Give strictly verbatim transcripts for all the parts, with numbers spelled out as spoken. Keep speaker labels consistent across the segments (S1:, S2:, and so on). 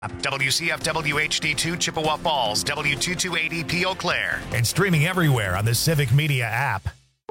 S1: W C F W H D two Chippewa Falls, W two two eight E P Eau Claire, and streaming everywhere on the Civic Media app.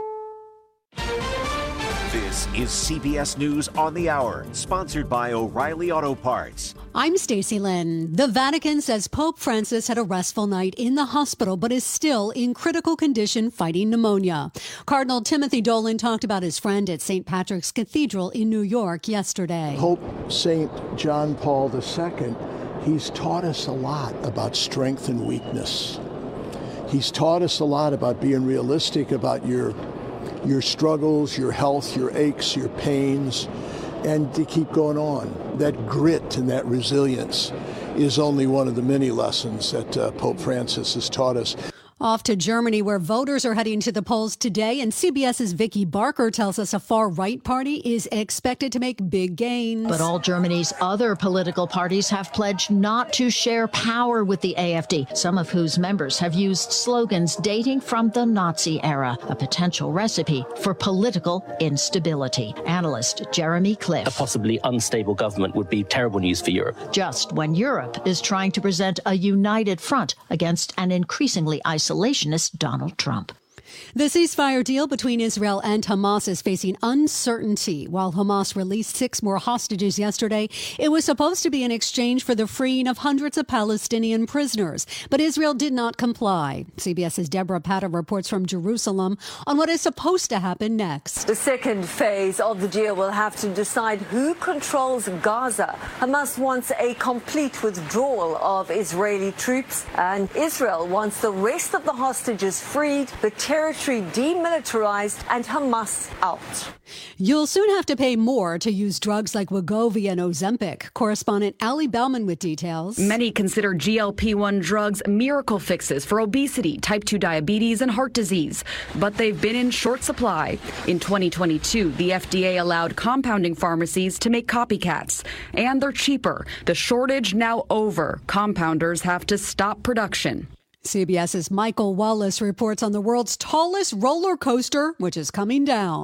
S2: This is C B S News on the Hour, sponsored by O'Reilly Auto Parts.
S3: I'm Stacey Lynn. The Vatican says Pope Francis had a restful night in the hospital, but is still in critical condition fighting pneumonia. Cardinal Timothy Dolan talked about his friend at Saint Patrick's Cathedral in New York yesterday.
S4: Pope Saint John Paul the Second, he's taught us a lot about strength and weakness. He's taught us a lot about being realistic about your your struggles, your health, your aches, your pains, and to keep going on. That grit and that resilience is only one of the many lessons that uh, Pope Francis has taught us.
S3: Off to Germany, where voters are heading to the polls today, and CBS's Vicky Barker tells us a far-right party is expected to make big gains.
S5: But all Germany's other political parties have pledged not to share power with the A F D, some of whose members have used slogans dating from the Nazi era, a potential recipe for political instability. Analyst Jeremy Cliff.
S6: A possibly unstable government would be terrible news for Europe.
S5: Just when Europe is trying to present a united front against an increasingly isolated isolationist Donald Trump.
S3: The ceasefire deal between Israel and Hamas is facing uncertainty. While Hamas released six more hostages yesterday, it was supposed to be in exchange for the freeing of hundreds of Palestinian prisoners. But Israel did not comply. CBS's Deborah Patta reports from Jerusalem on what is supposed to happen next.
S7: The second phase of the deal will have to decide who controls Gaza. Hamas wants a complete withdrawal of Israeli troops, and Israel wants the rest of the hostages freed, the territory demilitarized, and Hamas out.
S3: You'll soon have to pay more to use drugs like Wegovy and Ozempic. Correspondent Ali Bellman with details.
S8: Many consider G L P one drugs miracle fixes for obesity, type two diabetes, and heart disease. But they've been in short supply. In twenty twenty-two, the F D A allowed compounding pharmacies to make copycats. And they're cheaper. The shortage now over. Compounders have to stop production.
S3: CBS's Michael Wallace reports on the world's tallest roller coaster, which is coming down.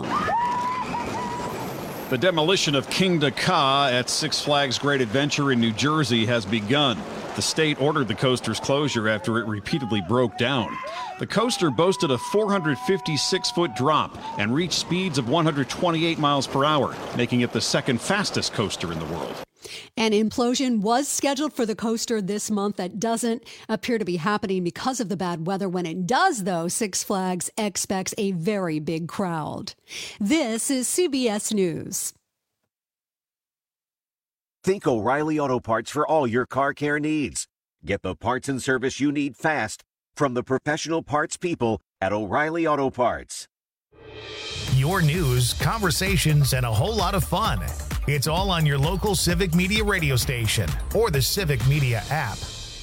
S9: The demolition of Kingda Ka at Six Flags Great Adventure in New Jersey has begun. The state ordered the coaster's closure after it repeatedly broke down. The coaster boasted a four hundred fifty-six foot drop and reached speeds of one hundred twenty-eight miles per hour, making it the second fastest coaster in the world.
S3: An implosion was scheduled for the coaster this month. That doesn't appear to be happening because of the bad weather. When it does, though, Six Flags expects a very big crowd. This is C B S News.
S2: Think O'Reilly Auto Parts for all your car care needs. Get the parts and service you need fast from the professional parts people at O'Reilly Auto Parts.
S1: Your news, conversations, and a whole lot of fun. It's all on your local Civic Media radio station or the Civic Media app.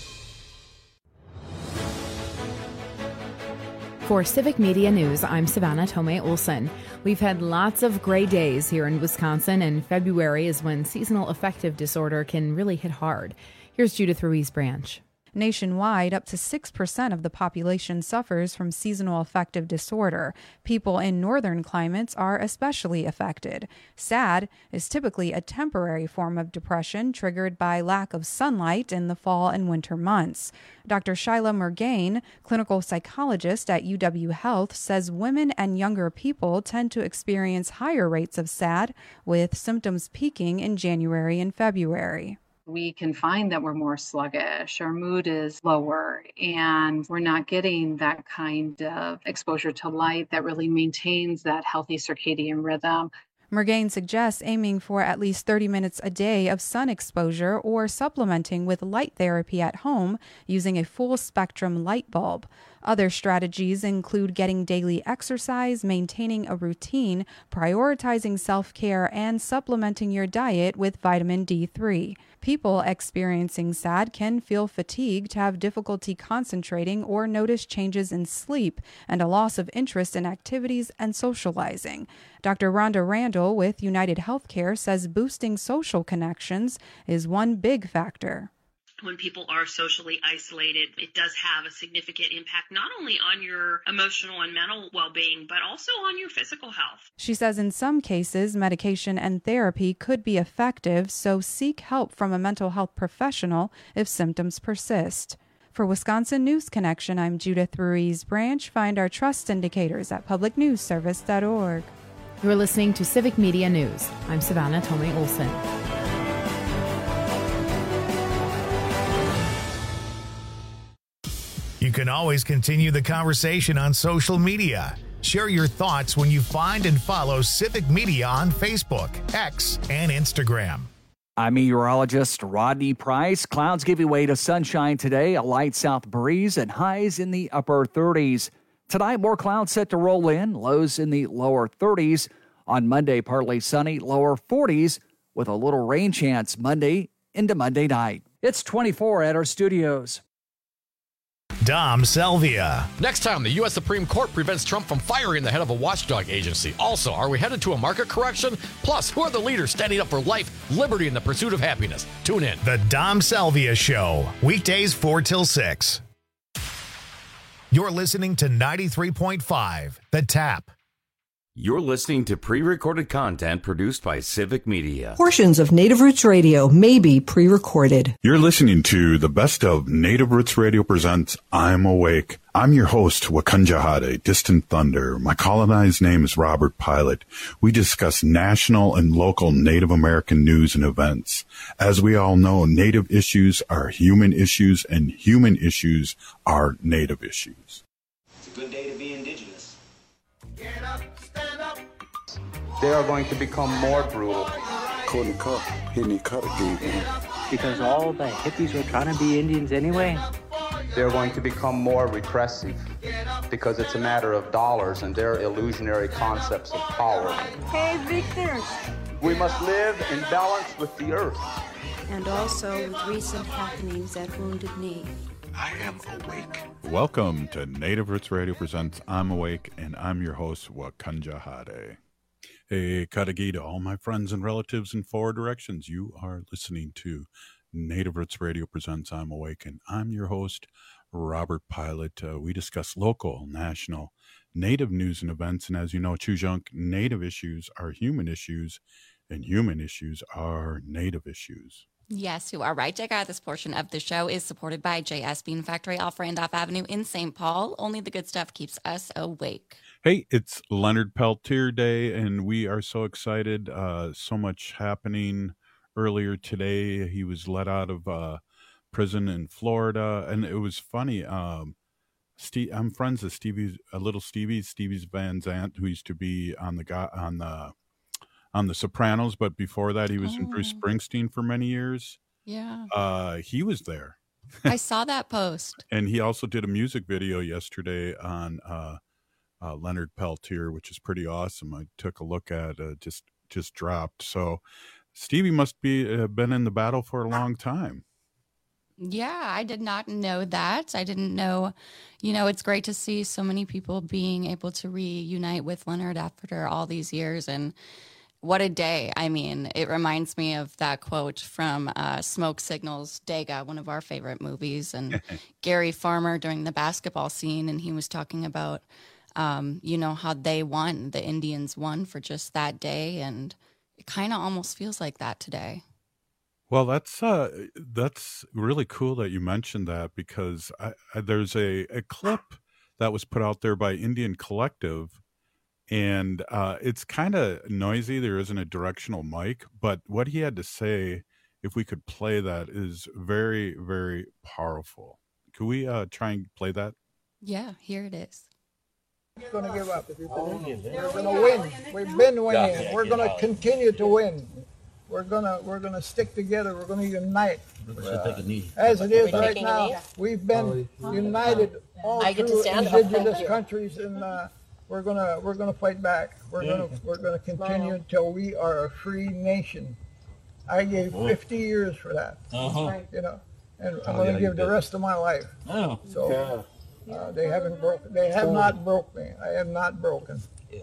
S10: For Civic Media News, I'm Savannah Tomei Olson. We've had lots of gray days here in Wisconsin, and February is when seasonal affective disorder can really hit hard. Here's Judith Ruiz Branch.
S11: Nationwide, up to six percent of the population suffers from seasonal affective disorder. People in northern climates are especially affected. SAD is typically a temporary form of depression triggered by lack of sunlight in the fall and winter months. Doctor Shyla Murgain, clinical psychologist at U W Health, says women and younger people tend to experience higher rates of SAD, with symptoms peaking in January and February.
S12: We can find that we're more sluggish, our mood is lower, and we're not getting that kind of exposure to light that really maintains that healthy circadian rhythm.
S11: Murgain suggests aiming for at least thirty minutes a day of sun exposure or supplementing with light therapy at home using a full spectrum light bulb. Other strategies include getting daily exercise, maintaining a routine, prioritizing self-care, and supplementing your diet with vitamin D three. People experiencing SAD can feel fatigued, have difficulty concentrating, or notice changes in sleep and a loss of interest in activities and socializing. Doctor Rhonda Randall with United Healthcare says boosting social connections is one big factor.
S13: when people are socially isolated, it does have a significant impact not only on your emotional and mental well-being, but also on your physical health.
S11: She says in some cases, medication and therapy could be effective, so seek help from a mental health professional if symptoms persist. For Wisconsin News Connection, I'm Judith Ruiz Branch. Find our trust indicators at public news service dot org.
S10: You're listening to Civic Media News. I'm Savannah Tomei Olson.
S1: You can always continue the conversation on social media. Share your thoughts when you find and follow Civic Media on Facebook, X, and Instagram.
S14: I'm meteorologist Rodney Price. Clouds give way to sunshine today, a light south breeze, and highs in the upper thirties. Tonight, more clouds set to roll in, lows in the lower thirties. On Monday, partly sunny, lower forties, with a little rain chance Monday into Monday night. It's twenty-four at our studios.
S1: Dom Salvia.
S15: Next time, the U S Supreme Court prevents Trump from firing the head of a watchdog agency. Also, are we headed to a market correction? Plus, who are the leaders standing up for life, liberty, and the pursuit of happiness? Tune in.
S1: The Dom Salvia Show, weekdays four till six. You're listening to ninety-three point five, The Tap.
S16: You're listening to pre-recorded content produced by Civic Media.
S17: Portions of Native Roots Radio may be pre-recorded.
S18: You're listening to the best of Native Roots Radio presents I'm Awake. I'm your host, Wakunjahade, Distant Thunder. My colonized name is Robert Pilot. We discuss national and local Native American news and events. As we all know, Native issues are human issues, and human issues are Native issues.
S19: It's a good day to be indigenous. Get up.
S20: They are going to become more brutal.
S21: Because all the hippies were trying to be Indians anyway.
S20: They're going to become more repressive because it's a matter of dollars and their illusionary concepts of power.
S22: Hey, Victor.
S20: We must live in balance with the earth.
S22: And also with recent happenings at Wounded Knee.
S18: I am awake. Welcome to Native Roots Radio presents I'm Awake, and I'm your host, Wakunjahade. Hey, Kadagi to all my friends and relatives in four directions. You are listening to Native Roots Radio presents I'm Awake, and I'm your host, Robert Pilot. Uh, we discuss local, national, Native news and events, and as you know, Chujunk, Native issues are human issues, and human issues are Native issues.
S23: Yes, you are right, Jagger. This portion of the show is supported by J S Bean Factory off Randolph Avenue in Saint Paul. Only the good stuff keeps us awake.
S18: Hey, it's Leonard Peltier Day, and we are so excited. Uh, so much happening earlier today. He was let out of uh, prison in Florida, and it was funny. Um, Steve, I'm friends with Stevie, a little Stevie, Stevie's Van Zandt, who used to be on the on the on the Sopranos, but before that, he was oh. in Bruce Springsteen for many years.
S23: Yeah,
S18: uh, he was there.
S23: I saw that post,
S18: and he also did a music video yesterday on. Uh, Uh, Leonard Peltier, which is pretty awesome. I took a look at uh, just just dropped. So Stevie must be uh, been in the battle for a long time.
S23: Yeah, I did not know that. I didn't know, you know, it's great to see so many people being able to reunite with Leonard after all these years. And what a day. I mean, it reminds me of that quote from uh, Smoke Signals, Dega, one of our favorite movies, and Gary Farmer during the basketball scene. And he was talking about Um, you know, how they won, the Indians won for just that day, and it kind of almost feels like that today.
S18: Well, that's uh, that's really cool that you mentioned that, because I, I, there's a, a clip that was put out there by Indian Collective, and uh, it's kind of noisy. There isn't a directional mic, but what he had to say, if we could play that, is very, very powerful. Could we uh, try and play that?
S23: Yeah, here it is.
S24: Going to give up. We're going to win. We've been winning. We're going to continue to win. We're going to we're going to stick together. We're going to unite. As it is right now, we've been united all through indigenous countries, and uh, we're going to we're going to fight back. We're going to we're going to continue until we are a free nation. I gave fifty years for that. Uh-huh. You know, and I'm going to give the rest of my life. Oh. So. Uh, they haven't broken. They have not broke me. I am not broken.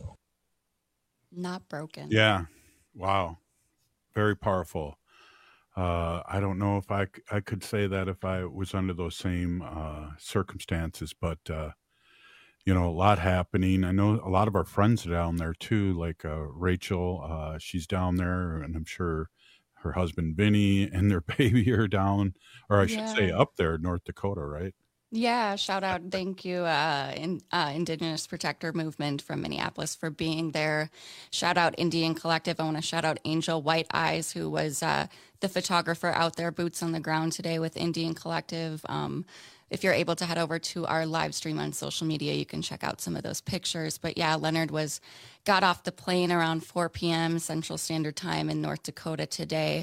S23: Not broken.
S18: Yeah. Wow. Very powerful. Uh, I don't know if I, c- I could say that if I was under those same uh, circumstances, but uh, you know, a lot happening. I know a lot of our friends are down there too, like uh, Rachel. Uh, she's down there, and I'm sure her husband Vinny and their baby are down, or I should say
S23: Yeah.
S18: up there, North Dakota, right?
S23: Yeah, shout out, thank you, uh, in, uh, Indigenous Protector Movement from Minneapolis for being there. Shout out Indian Collective. I want to shout out Angel White Eyes, who was uh, the photographer out there, boots on the ground today with Indian Collective. Um, if you're able to head over to our live stream on social media, you can check out some of those pictures. But yeah, Leonard was got off the plane around four p.m. Central Standard Time in North Dakota today.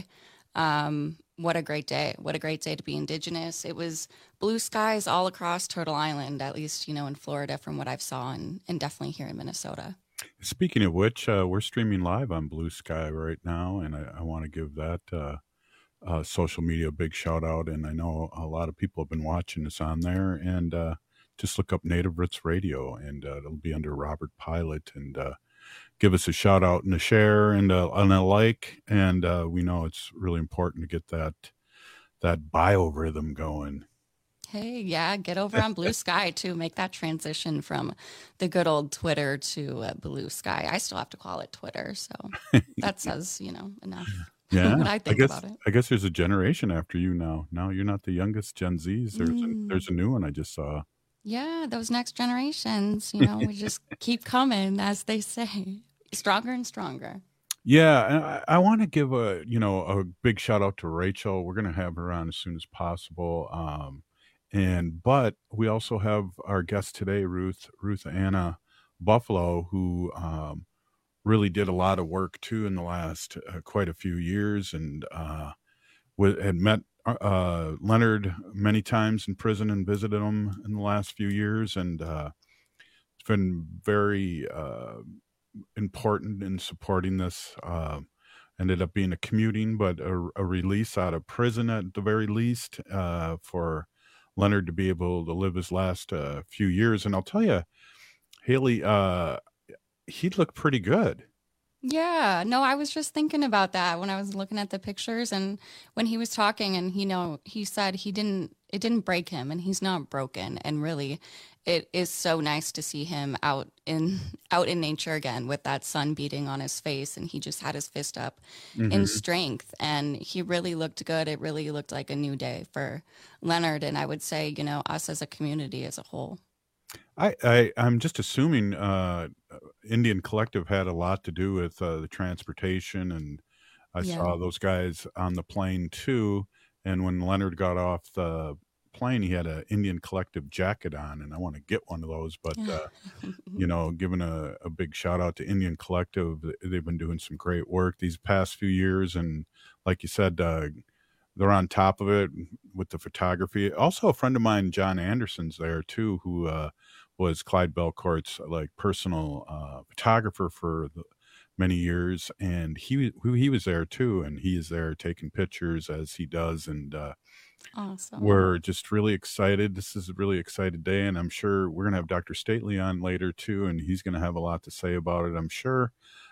S23: Um, what a great day. What a great day to be Indigenous. It was blue skies all across Turtle Island, at least, you know, in Florida from what I've saw, and, and definitely here in Minnesota.
S18: Speaking of which, uh, we're streaming live on Blue Sky right now, and I, I want to give that uh, uh, social media a big shout out. And I know a lot of people have been watching us on there, and uh, just look up Native Roots Radio, and uh, it'll be under Robert Pilot, and uh, give us a shout out and a share and a, and a like. And uh, we know it's really important to get that that biorhythm going.
S23: Hey, yeah, get over on Blue Sky too. Make that transition from the good old Twitter to uh, Blue Sky. I still have to call it Twitter, so that says, you know, enough.
S18: Yeah,
S23: what I think
S18: guess
S23: about it.
S18: I guess there's a generation after you now. Now you're not the youngest Gen Zs. There's
S23: Mm.
S18: a, there's a new one I just saw.
S23: Yeah, those next generations, you know, we just keep coming, as they say, stronger and stronger.
S18: Yeah, and I, I want to give a you know a big shout out to Rachel. We're going to have her on as soon as possible. Um, and but we also have our guest today, Ruth Ruth Anna Buffalo, who um, really did a lot of work too in the last uh, quite a few years, and uh, with, had met uh, Leonard many times in prison and visited him in the last few years, and uh, it's been very uh, important in supporting this. Uh, ended up being a commuting, but a, a release out of prison at the very least uh, for Leonard to be able to live his last uh, few years. And I'll tell you, Haley, uh, he looked pretty good.
S23: Yeah, no, I was just thinking about that when I was looking at the pictures, and when he was talking, and you know, he said he didn't, it didn't break him, and he's not broken. And really, it is so nice to see him out in out in nature again with that sun beating on his face, and he just had his fist up
S18: Mhm.
S23: in strength, and he really looked good. It really looked like a new day for Leonard, and I would say, you know, us as a community as a whole.
S18: I, I I'm just assuming uh, Indian Collective had a lot to do with uh, the transportation, and I
S23: Yeah.
S18: saw those guys on the plane too. And when Leonard got off the plane, he had an Indian Collective jacket on, and I want to get one of those. But uh, you know, giving a, a big shout out to Indian Collective, they've been doing some great work these past few years, and like you said, uh, they're on top of it with the photography. Also, a friend of mine, John Anderson's there too, who uh, was Clyde Belcourt's like personal uh, photographer for the, many years, and he he was there too, and he is there taking pictures as he does, and uh,
S23: Awesome.
S18: we're just really excited. This is a really excited day, and I'm sure we're gonna have Doctor Stately on later too, and he's gonna have a lot to say about it. I'm sure.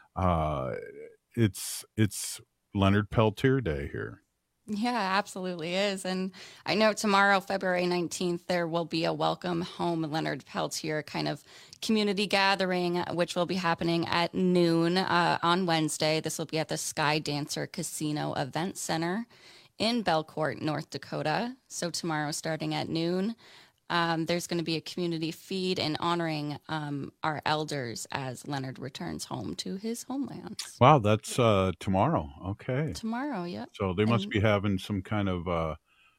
S18: Uh, it's it's Leonard Peltier Day here.
S23: Yeah, absolutely is. And I know tomorrow, February nineteenth, there will be a Welcome Home Leonard Peltier kind of community gathering, which will be happening at noon uh, on Wednesday. This will be at the Sky Dancer Casino Event Center in Belcourt, North Dakota. So tomorrow, starting at noon, um, there's going to be a community feed in honoring um, our elders as Leonard returns home to his homeland.
S18: Wow, that's uh, tomorrow. Okay.
S23: Tomorrow, yep.
S18: So they must
S23: And-
S18: be having some kind of uh,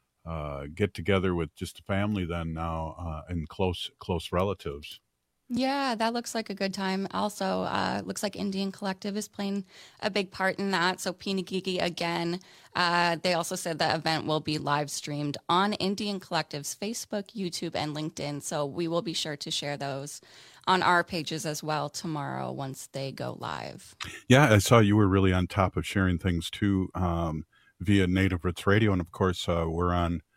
S18: uh, get together with just the family then now, uh, and close close relatives.
S23: Yeah, that looks like a good time. Also, uh, looks like Indian Collective is playing a big part in that. So Pinagigi again. Uh, they also said the event will be live streamed on Indian Collective's Facebook, YouTube, and LinkedIn. So we will be sure to share those on our pages as well tomorrow once they go live.
S18: Yeah, I saw you were really on top of sharing things too um, via Native Roots Radio, and of course uh, we're on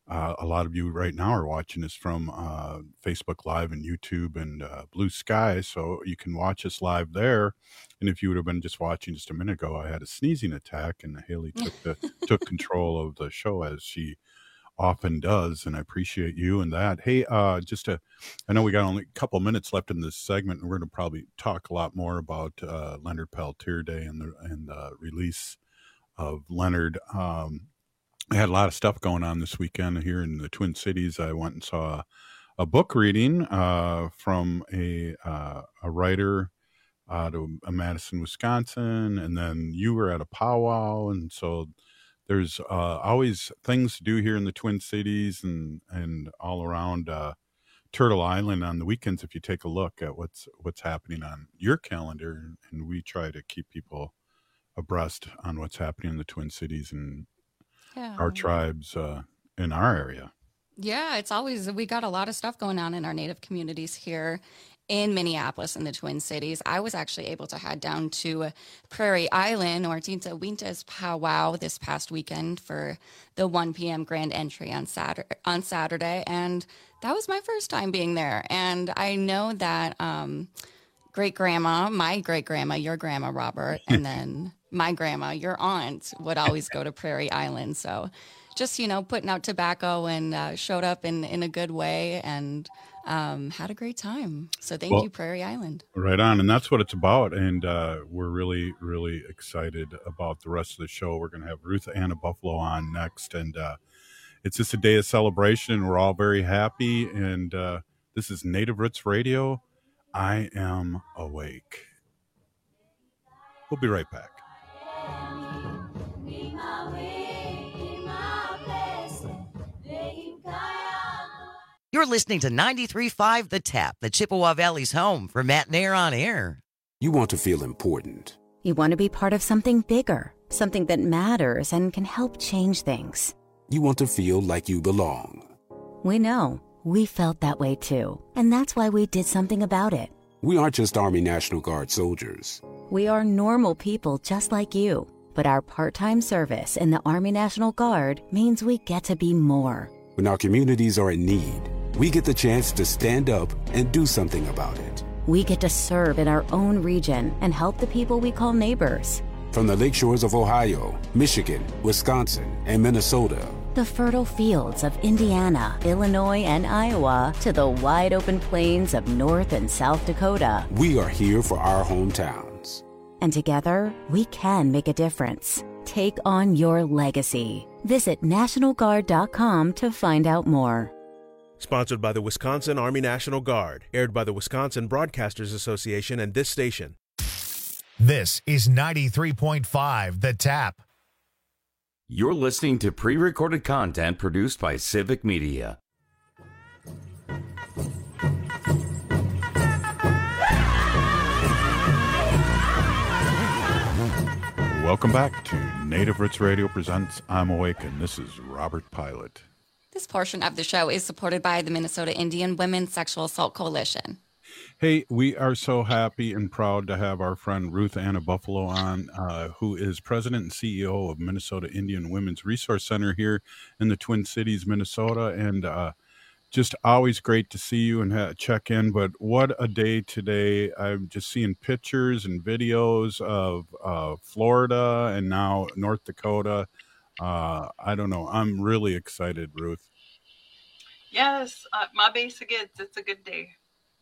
S18: Uh, a lot of you right now are watching us from uh, Facebook Live and YouTube and uh, Blue Sky, so you can watch us live there. And if you would have been just watching just a minute ago, I had a sneezing attack, and Haley took the took control of the show as she often does, and I appreciate you and that. Hey, uh, just a, I know we got only a couple minutes left in this segment, and we're going to probably talk a lot more about uh, Leonard Peltier Day and the and the release of Leonard. Um, I had a lot of stuff going on this weekend here in the Twin Cities. I went and saw a book reading uh, from a uh, a writer out of Madison, Wisconsin, and then you were at a powwow, and so there's uh, always things to do here in the Twin Cities and and all around uh, Turtle Island on the weekends. If you take a look at what's what's happening on your calendar, and we try to keep people abreast on what's happening in the Twin Cities and
S23: Yeah.
S18: our tribes uh, in our area.
S23: Yeah, it's always, we got a lot of stuff going on in our Native communities here in Minneapolis and the Twin Cities. I was actually able to head down to Prairie Island or Tinta Winta's powwow this past weekend for the one p.m. grand entry on Saturday, on Saturday. And that was my first time being there. And I know that um, great-grandma, my great-grandma, your grandma, Robert, and then my grandma, your aunt, would always go to Prairie Island. So just, you know, putting out tobacco and uh, showed up in, in a good way and um, had a great time. So thank
S18: Well,
S23: you, Prairie Island.
S18: Right on. And that's what it's about. And uh, we're really, really excited about the rest of the show. We're going to have Ruth Anna Buffalo on next. And uh, it's just a day of celebration. We're all very happy. And uh, this is Native Roots Radio. I am awake. We'll be right back.
S4: You're listening to ninety-three point five The Tap, the Chippewa Valley's home for Matt Nair on air.
S5: You want to feel important.
S6: You want to be part of something bigger, something that matters and can help change things.
S5: You want to feel like you belong.
S6: We know. We felt that way too. And that's why we did something about it.
S5: We aren't just Army National Guard soldiers.
S6: We are normal people just like you. But our part-time service in the Army National Guard means we get to be more.
S5: When our communities are in need, we get the chance to stand up and do something about it.
S6: We get to serve in our own region and help the people we call neighbors.
S5: From the lakeshores of Ohio, Michigan, Wisconsin, and Minnesota,
S6: the fertile fields of Indiana, Illinois, and Iowa, to the wide open plains of North and South Dakota,
S5: we are here for our hometowns.
S6: And together, we can make a difference. Take on your legacy. Visit National Guard dot com to find out more.
S7: Sponsored by the Wisconsin Army National Guard. Aired by the Wisconsin Broadcasters Association and this station.
S1: This is ninety-three point five The Tap.
S16: You're listening to pre-recorded content produced by Civic Media.
S18: Welcome back to Native Roots Radio presents I'm Awake, and this is Robert Pilot.
S23: This portion of the show is supported by the Minnesota Indian Women's Sexual Assault Coalition.
S18: Hey, we are so happy and proud to have our friend Ruth Anna Buffalo on, uh, who is president and C E O of Minnesota Indian Women's Resource Center here in the Twin Cities, Minnesota. And uh, just always great to see you and ha- check in. But what a day today. I'm just seeing pictures and videos of uh, Florida and now North Dakota. Uh, I don't know. I'm really excited, Ruth.
S25: Yes, uh, my base again. It's a good day.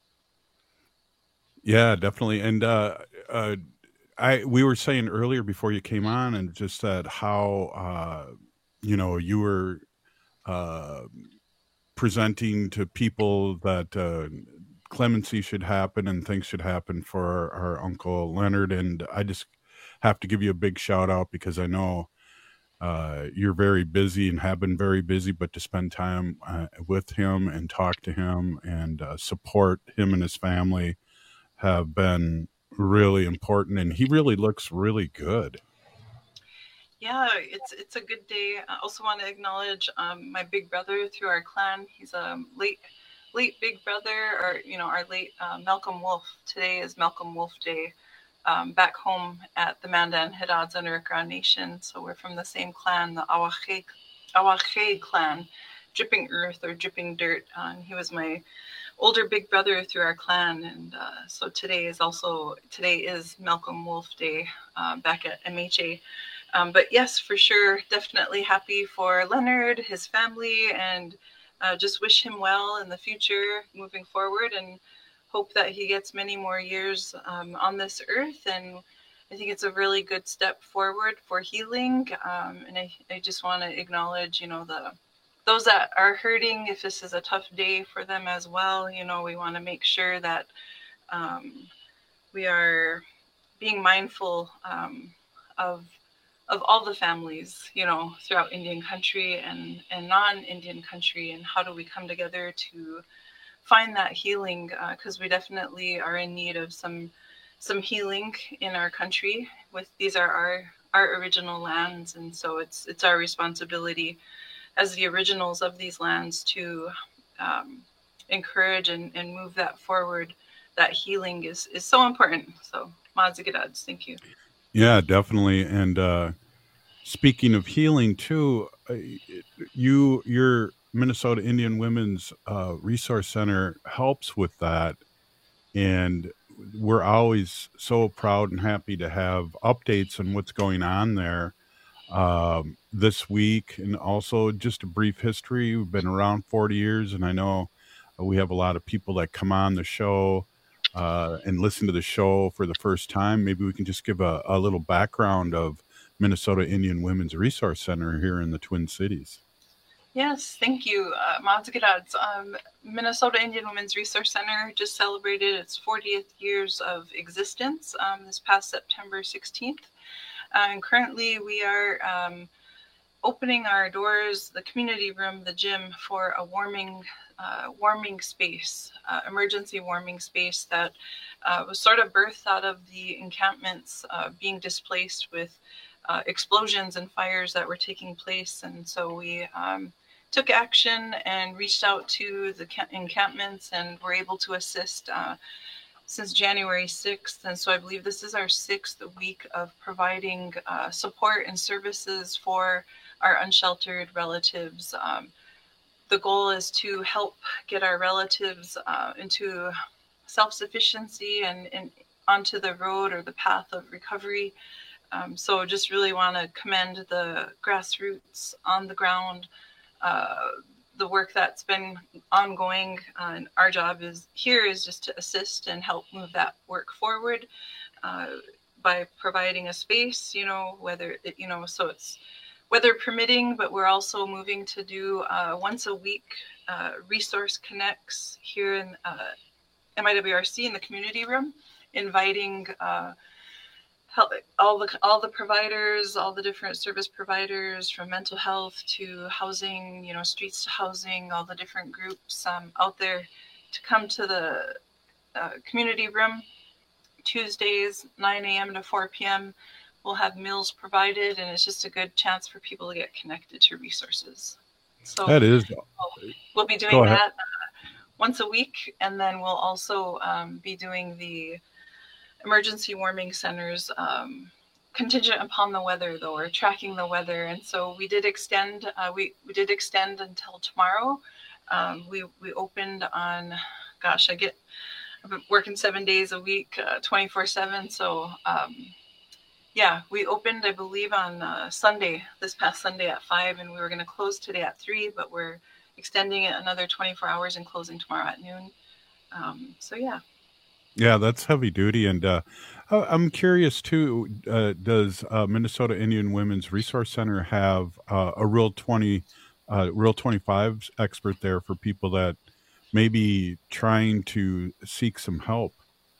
S18: Yeah, definitely. And uh, uh, I we were saying earlier before you came on, and just that how uh, you know you were uh, presenting to people that uh, clemency should happen and things should happen for our, our Uncle Leonard. And I just have to give you a big shout out because I know uh, you're very busy and have been very busy, but to spend time uh, with him and talk to him and uh, support him and his family have been really important, and he really looks really good.
S25: Yeah, it's it's a good day. I also want to acknowledge um, my big brother through our clan. He's a late late big brother, or you know, our late uh, Malcolm Wolf. Today is Malcolm Wolf Day. Um, back home at the Mandan Hidads Underground Nation. So we're from the same clan, the Awakhe Awakhe clan, dripping earth or dripping dirt. Uh, and he was my older big brother through our clan. And uh, so today is also, today is Malcolm Wolf Day uh, back at M H A. Um, but yes, for sure, definitely happy for Leonard, his family, and uh, just wish him well in the future moving forward, and hope that he gets many more years um, on this earth. And I think it's a really good step forward for healing. Um, and I, I just want to acknowledge, you know, the those that are hurting, if this is a tough day for them as well. You know, we want to make sure that um, we are being mindful um, of of all the families, you know, throughout Indian country and, and non-Indian country, and how do we come together to find that healing, because uh, we definitely are in need of some some healing in our country. With these are our our original lands, and so it's it's our responsibility as the originals of these lands to um, encourage and, and move that forward. That healing is is so important. So Mazigadad, thank you.
S18: Yeah, definitely. And uh, speaking of healing too, uh, you your Minnesota Indian Women's uh, Resource Center helps with that, and we're always so proud and happy to have updates on what's going on there um, this week. And also just a brief history. We've been around forty years, and I know we have a lot of people that come on the show uh, and listen to the show for the first time. Maybe we can just give a, a little background of Minnesota Indian Women's Resource Center here in the Twin Cities.
S25: Yes, thank you, uh, Mazigadad. Um, Minnesota Indian Women's Resource Center just celebrated its fortieth years of existence um, this past September sixteenth. Uh, and currently we are um, opening our doors, the community room, the gym, for a warming uh, warming space, uh, emergency warming space that uh, was sort of birthed out of the encampments uh, being displaced with uh, explosions and fires that were taking place. And so we um, took action and reached out to the encampments and were able to assist uh, since January sixth. And so I believe this is our sixth week of providing uh, support and services for our unsheltered relatives. Um, the goal is to help get our relatives uh, into self-sufficiency and, and onto the road or the path of recovery. Um, so just really want to commend the grassroots on the ground, uh, the work that's been ongoing. Uh, and our job is here is just to assist and help move that work forward uh, by providing a space, you know, whether it, you know, so it's weather permitting, but we're also moving to do uh, once a week uh, resource connects here in uh, M I W R C in the community room, inviting uh, help, all the all the providers, all the different service providers, from mental health to housing, you know, streets to housing, all the different groups um, out there to come to the uh, community room Tuesdays, nine a.m. to four p.m. We'll have meals provided, and it's just a good chance for people to get connected to resources. So
S18: that is,
S25: we'll, we'll be doing that uh, once a week, and then we'll also um, be doing the emergency warming centers um, contingent upon the weather, though, or tracking the weather. And so we did extend. Uh, we we did extend until tomorrow. Um, we we opened on, gosh, I get. I've been working seven days a week, uh, twenty-four seven. So. Um, Yeah, we opened, I believe, on uh, Sunday, this past Sunday at five, and we were going to close today at three, but we're extending it another twenty-four hours and closing tomorrow at noon. Um, so, yeah.
S18: Yeah, that's heavy duty. And uh, I'm curious, too, uh, does uh, Minnesota Indian Women's Resource Center have uh, a Real twenty, uh, Real twenty-five expert there for people that may be trying to seek some help?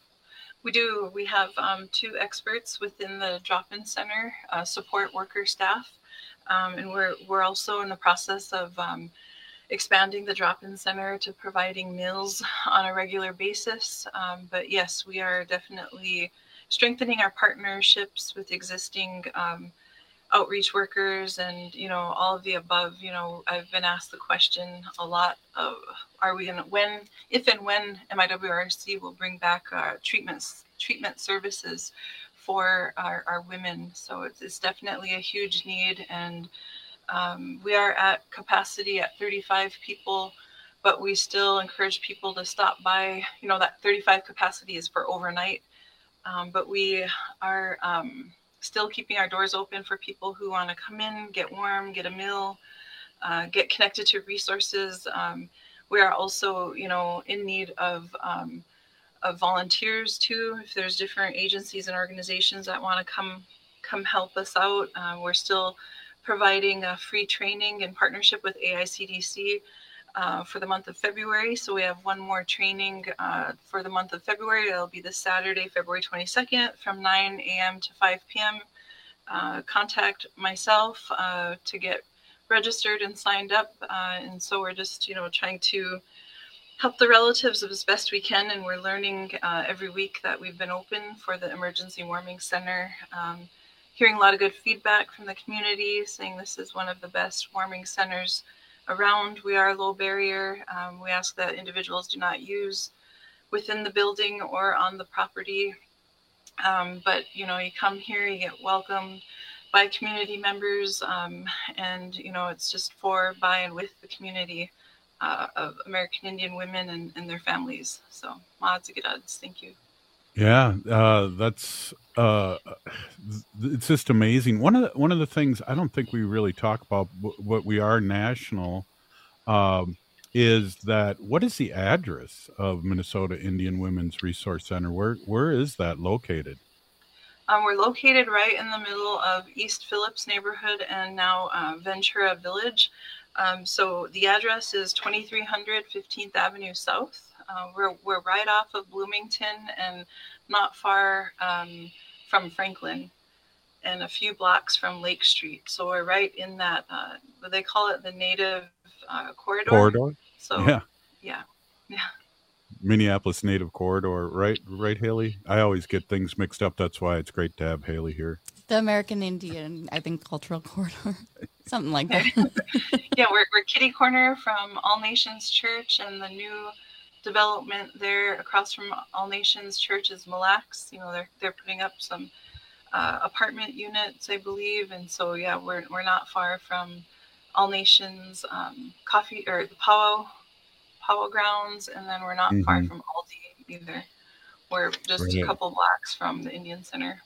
S25: We do. We have um, two experts within the drop-in center, uh, support worker staff, um, and we're we're also in the process of um, expanding the drop-in center to providing meals on a regular basis. Um, but yes, we are definitely strengthening our partnerships with existing um, outreach workers, and you know, all of the above. You know, I've been asked the question a lot of, are we going to, when, if and when M I W R C will bring back uh, treatments, treatment services for our, our women. So it's, it's definitely a huge need, and Um, we are at capacity at thirty-five people, but we still encourage people to stop by. You know, that thirty-five capacity is for overnight, um, but we are um, still keeping our doors open for people who want to come in, get warm, get a meal, uh, get connected to resources. Um, we are also, you know, in need of um, of volunteers too. If there's different agencies and organizations that want to come come help us out, uh, we're still providing a free training in partnership with A I C D C uh, for the month of February. So we have one more training uh, for the month of February. It'll be this Saturday, February twenty-second from nine a.m. to five p.m. Uh, contact myself uh, to get registered and signed up. Uh, and so we're just, you know, trying to help the relatives as best we can. And we're learning uh, every week that we've been open for the Emergency Warming Center. Um, hearing a lot of good feedback from the community, saying this is one of the best warming centers around. We are low barrier. Um, we ask that individuals do not use within the building or on the property. Um, but, you know, you come here, you get welcomed by community members, um, and, you know, it's just for, by, and with the community uh, of American Indian women and, and their families. So, Maatsigirads, thank you.
S18: Yeah, uh, that's uh, it's just amazing. One of the, one of the things I don't think we really talk about, what we are national, um, is that what is the address of Minnesota Indian Women's Resource Center? Where where is that located?
S25: Um, we're located right in the middle of East Phillips neighborhood and now uh, Ventura Village. Um, so the address is twenty-three hundred fifteenth Avenue South. Uh, we're we're right off of Bloomington and not far um, from Franklin, and a few blocks from Lake Street. So we're right in that. Uh, they call it the Native uh, Corridor.
S18: Corridor.
S25: So
S18: yeah,
S25: yeah, yeah.
S18: Minneapolis Native Corridor, right? Right, Haley. I always get things mixed up. That's why it's great to have Haley here.
S23: The American Indian, I think, Cultural Corridor, something like that.
S25: Yeah, we're we're kitty corner from All Nations Church, and the new development there across from All Nations Church is Mille Lacs. You know, they're they're putting up some uh, apartment units, I believe, and so yeah, we're we're not far from All Nations um, coffee or the powwow powwow grounds, and then we're not mm-hmm. far from Aldi either. We're just right. a couple blocks from the Indian Center.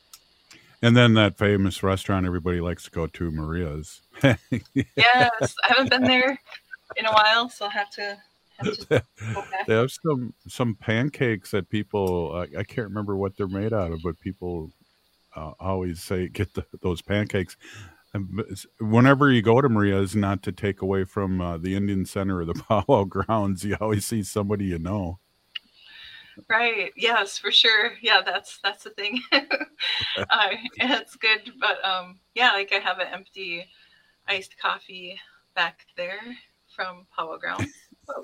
S18: And then that famous restaurant everybody likes to go to, Maria's.
S25: Yes, I haven't been there in a while, so I'll have to.
S18: They have some some pancakes that people uh, I can't remember what they're made out of, but people uh, always say get the, those pancakes. And whenever you go to Maria's, not to take away from uh, the Indian Center or the powwow grounds, you always see somebody you know.
S25: Right. Yes, for sure. Yeah, that's that's the thing. uh, it's good, but um, yeah, like I have an empty iced coffee back there from powwow grounds. So.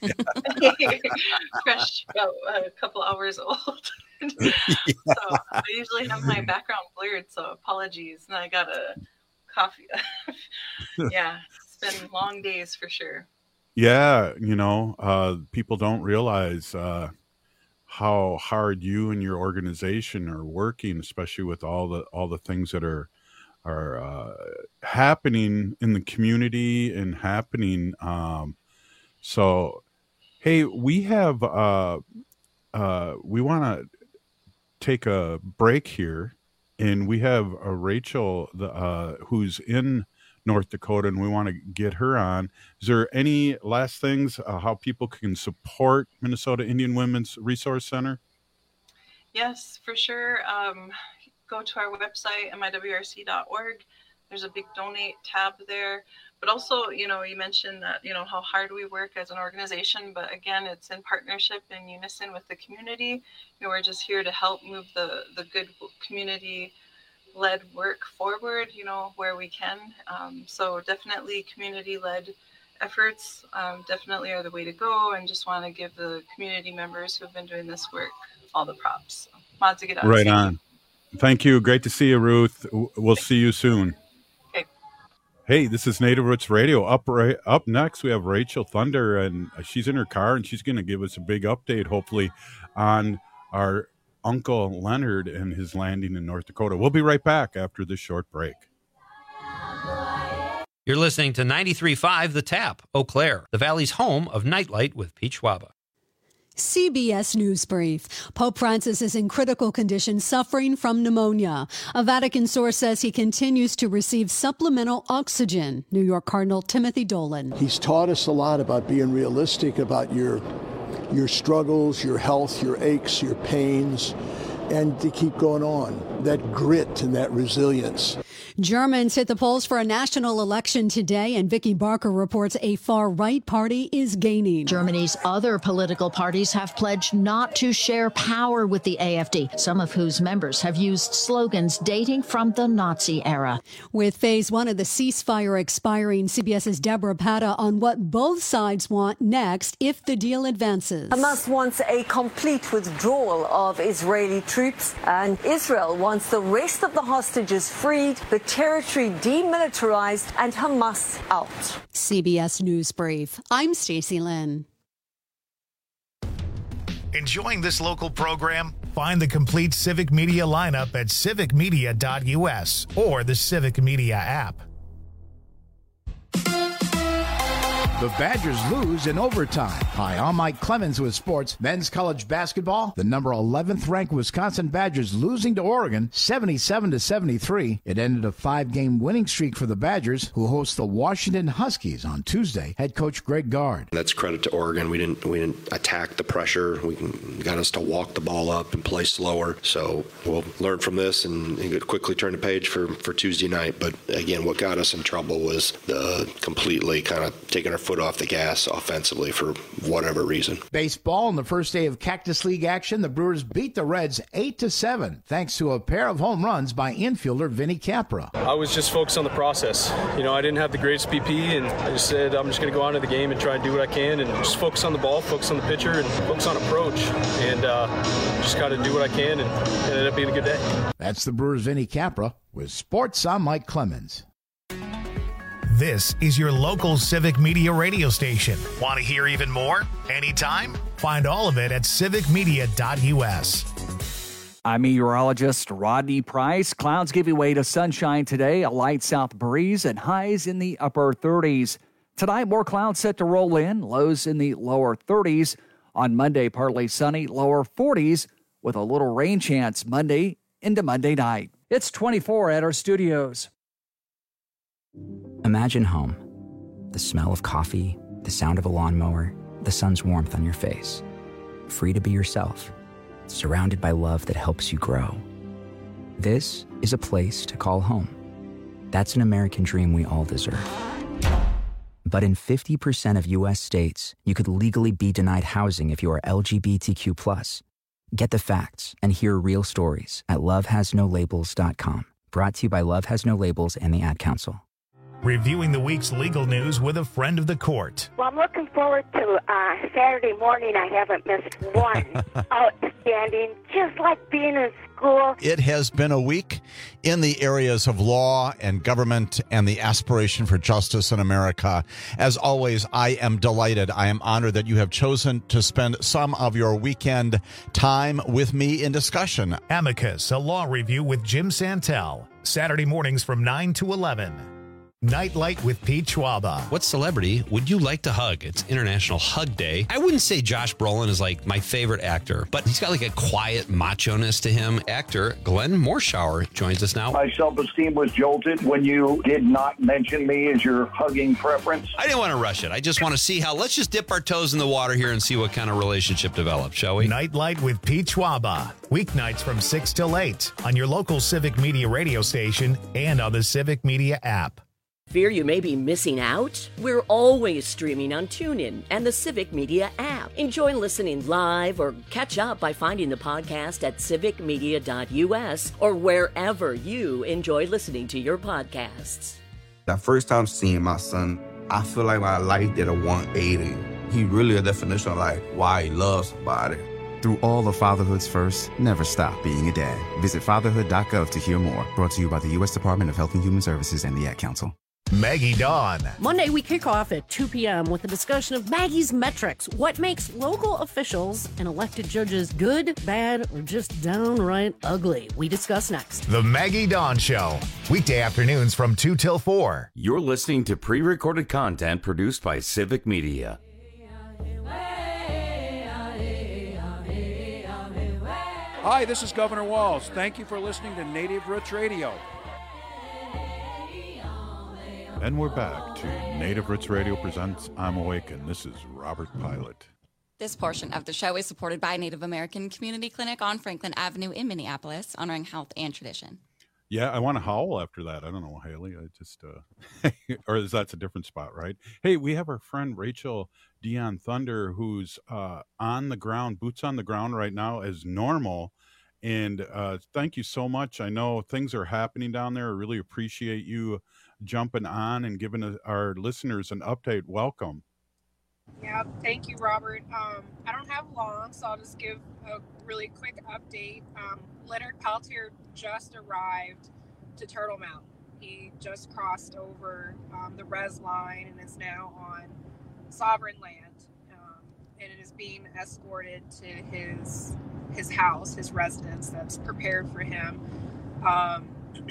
S25: Fresh, about a couple hours old. Yeah. So I usually have my background blurred, so apologies. And I got a coffee. Yeah, it's been long days for sure.
S18: Yeah, you know, uh, people don't realize uh, how hard you and your organization are working, especially with all the all the things that are are uh, happening in the community and happening. Um, So, hey, we have, uh, uh, we want to take a break here, and we have uh, Rachel, the, uh, who's in North Dakota, and we want to get her on. Is there any last things, uh, how people can support Minnesota Indian Women's Resource Center?
S25: Yes, for sure. Um, go to our website, M I W R C dot org. There's a big donate tab there. But also, you know, you mentioned that, you know, how hard we work as an organization. But again, it's in partnership and unison with the community. You know, we're just here to help move the, the good community-led work forward, you know, where we can. Um, so definitely community-led efforts um, definitely are the way to go. And just want to give the community members who have been doing this work all the props. So,
S18: right on. Thank you. Great to see you, Ruth. We'll see you soon. Hey, this is Native Roots Radio. Up right, up next, we have Rachel Thunder, and she's in her car, and she's going to give us a big update, hopefully, on our Uncle Leonard and his landing in North Dakota. We'll be right back after this short break.
S2: You're listening to ninety-three point five The Tap, Eau Claire, the Valley's home of Nightlight with Pete Schwaba.
S3: C B S News Brief. Pope Francis is in critical condition, suffering from pneumonia. A Vatican source says he continues to receive supplemental oxygen. New York Cardinal Timothy Dolan.
S8: He's taught us a lot about being realistic about your, your struggles, your health, your aches, your pains, and to keep going on. That grit and that resilience.
S3: Germans hit the polls for a national election today, and Vicky Barker reports a far-right party is gaining.
S9: Germany's other political parties have pledged not to share power with the A F D, some of whose members have used slogans dating from the Nazi era.
S3: With phase one of the ceasefire expiring, CBS's Deborah Patta on what both sides want next if the deal advances.
S12: Hamas wants a complete withdrawal of Israeli troops, and Israel wants the rest of the hostages freed, the territory demilitarized, and Hamas out.
S3: C B S News Brief. I'm Stacey Lynn.
S1: Enjoying this local program? Find the complete Civic Media lineup at civic media dot u s or the Civic Media app.
S26: The Badgers lose in overtime. Hi, I'm Mike Clemens with sports. Men's college basketball, the number eleventh ranked Wisconsin Badgers losing to Oregon seventy-seven to seventy-three. It ended a five-game winning streak for the Badgers, who host the Washington Huskies on Tuesday. Head coach Greg Gard.
S27: That's credit to Oregon. We didn't we didn't attack the pressure. We got us to walk the ball up and play slower. So we'll learn from this and, and quickly turn the page for, for Tuesday night. But again, what got us in trouble was the completely kind of taking our foot off the gas offensively for whatever reason.
S26: Baseball, on the first day of Cactus League action, the Brewers beat the Reds eight to seven thanks to a pair of home runs by infielder Vinny Capra.
S28: I was just focused on the process. You know, I didn't have the greatest B P, and I just said I'm just going to go on to the game and try and do what I can and just focus on the ball, focus on the pitcher, and focus on approach, and uh, just got to do what I can, and it ended up being a good day.
S26: That's the Brewers' Vinny Capra. With sports, I'm Mike Clemens.
S1: This is your local Civic Media radio station. Want to hear even more? Anytime? Find all of it at civic media dot u s.
S14: I'm meteorologist Rodney Price. Clouds giving way to sunshine today, a light south breeze, and highs in the upper thirties. Tonight, more clouds set to roll in, lows in the lower thirties. On Monday, partly sunny, lower forties, with a little rain chance Monday into Monday night. It's twenty-four at our studios.
S29: Imagine home. The smell of coffee, the sound of a lawnmower, the sun's warmth on your face. Free to be yourself, surrounded by love that helps you grow. This is a place to call home. That's an American dream we all deserve. But in fifty percent of U S states, you could legally be denied housing if you are L G B T Q plus. Get the facts and hear real stories at love has no labels dot com. Brought to you by Love Has No Labels and the Ad Council.
S1: Reviewing the week's legal news with a friend of the court.
S30: Well, I'm looking forward to uh, Saturday morning. I haven't missed one. Outstanding, just like being in school.
S31: It has been a week in the areas of law and government and the aspiration for justice in America. As always, I am delighted. I am honored that you have chosen to spend some of your weekend time with me in discussion.
S1: Amicus, a law review with Jim Santel. Saturday mornings from nine to eleven. Nightlight with Pete Schwaba.
S2: What celebrity would you like to hug? It's International Hug Day. I wouldn't say Josh Brolin is like my favorite actor, but he's got like a quiet macho-ness to him. Actor Glenn Morshower joins us now.
S32: My self-esteem was jolted when you did not mention me as your hugging preference.
S2: I didn't want to rush it. I just want to see how, let's just dip our toes in the water here and see what kind of relationship develops, shall we?
S1: Nightlight with Pete Schwaba. Weeknights from six till eight on your local Civic Media radio station and on the Civic Media app.
S33: Fear you may be missing out? We're always streaming on TuneIn and the Civic Media app. Enjoy listening live or catch up by finding the podcast at civic media dot u s or wherever you enjoy listening to your podcasts.
S34: The first time seeing my son, I feel like my life did a one eighty. He really a definition of like why he loves somebody.
S35: Through all of fatherhood's first, never stop being a dad. Visit fatherhood dot gov to hear more. Brought to you by the U S Department of Health and Human Services and the Ad Council.
S1: Maggie Dawn.
S4: Monday, we kick off at two p.m. with a discussion of Maggie's metrics. What makes local officials and elected judges good, bad, or just downright ugly? We discuss next.
S1: The Maggie Dawn Show. Weekday afternoons from two till four.
S5: You're listening to pre-recorded content produced by Civic Media.
S6: Hi, this is Governor Walz. Thank you for listening to Native Roots Radio.
S18: And we're back to Native Roots Radio presents I'm Awake, and this is Robert Pilot.
S23: This portion of the show is supported by Native American Community Clinic on Franklin Avenue in Minneapolis, honoring health and tradition.
S18: Yeah, I want to howl after that. I don't know, Haley. I just, uh, or is that's a different spot, right? Hey, we have our friend Rachel Dion Thunder, who's uh, on the ground, boots on the ground right now as normal. And uh, thank you so much. I know things are happening down there. I really appreciate you jumping on and giving a, our listeners an update. Welcome.
S7: Yeah, thank you, Robert. Um, I don't have long, so I'll just give a really quick update. Um, Leonard Peltier just arrived to Turtle Mountain. He just crossed over um, the res line and is now on sovereign land, um, and it is being escorted to his his house, his residence that's prepared for him. Um,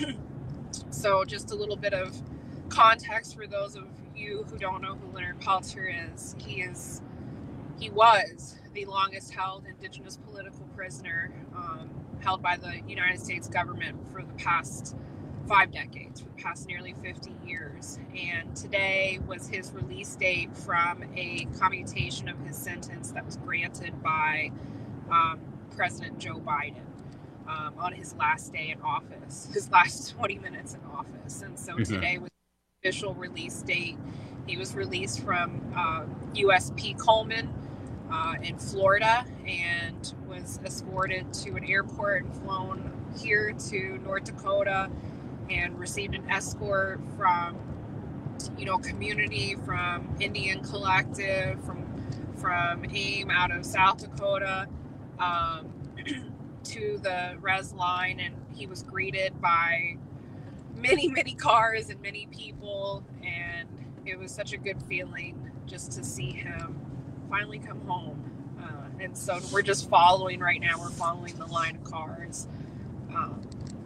S7: so just a little bit of context for those of you who don't know who Leonard Peltier is. He is, he was the longest held Indigenous political prisoner um, held by the United States government for the past five decades, for the past nearly fifty years. And today was his release date from a commutation of his sentence that was granted by um, President Joe Biden um, on his last day in office, his last twenty minutes in office. And so mm-hmm. today was the official release date. He was released from uh, U S P Coleman uh, in Florida and was escorted to an airport and flown here to North Dakota and received an escort from, you know, community, from Indian Collective, from from AIM out of South Dakota, um, to the res line, and he was greeted by many, many cars and many people, and it was such a good feeling just to see him finally come home. Uh, and so we're just following right now, we're following the line of cars um,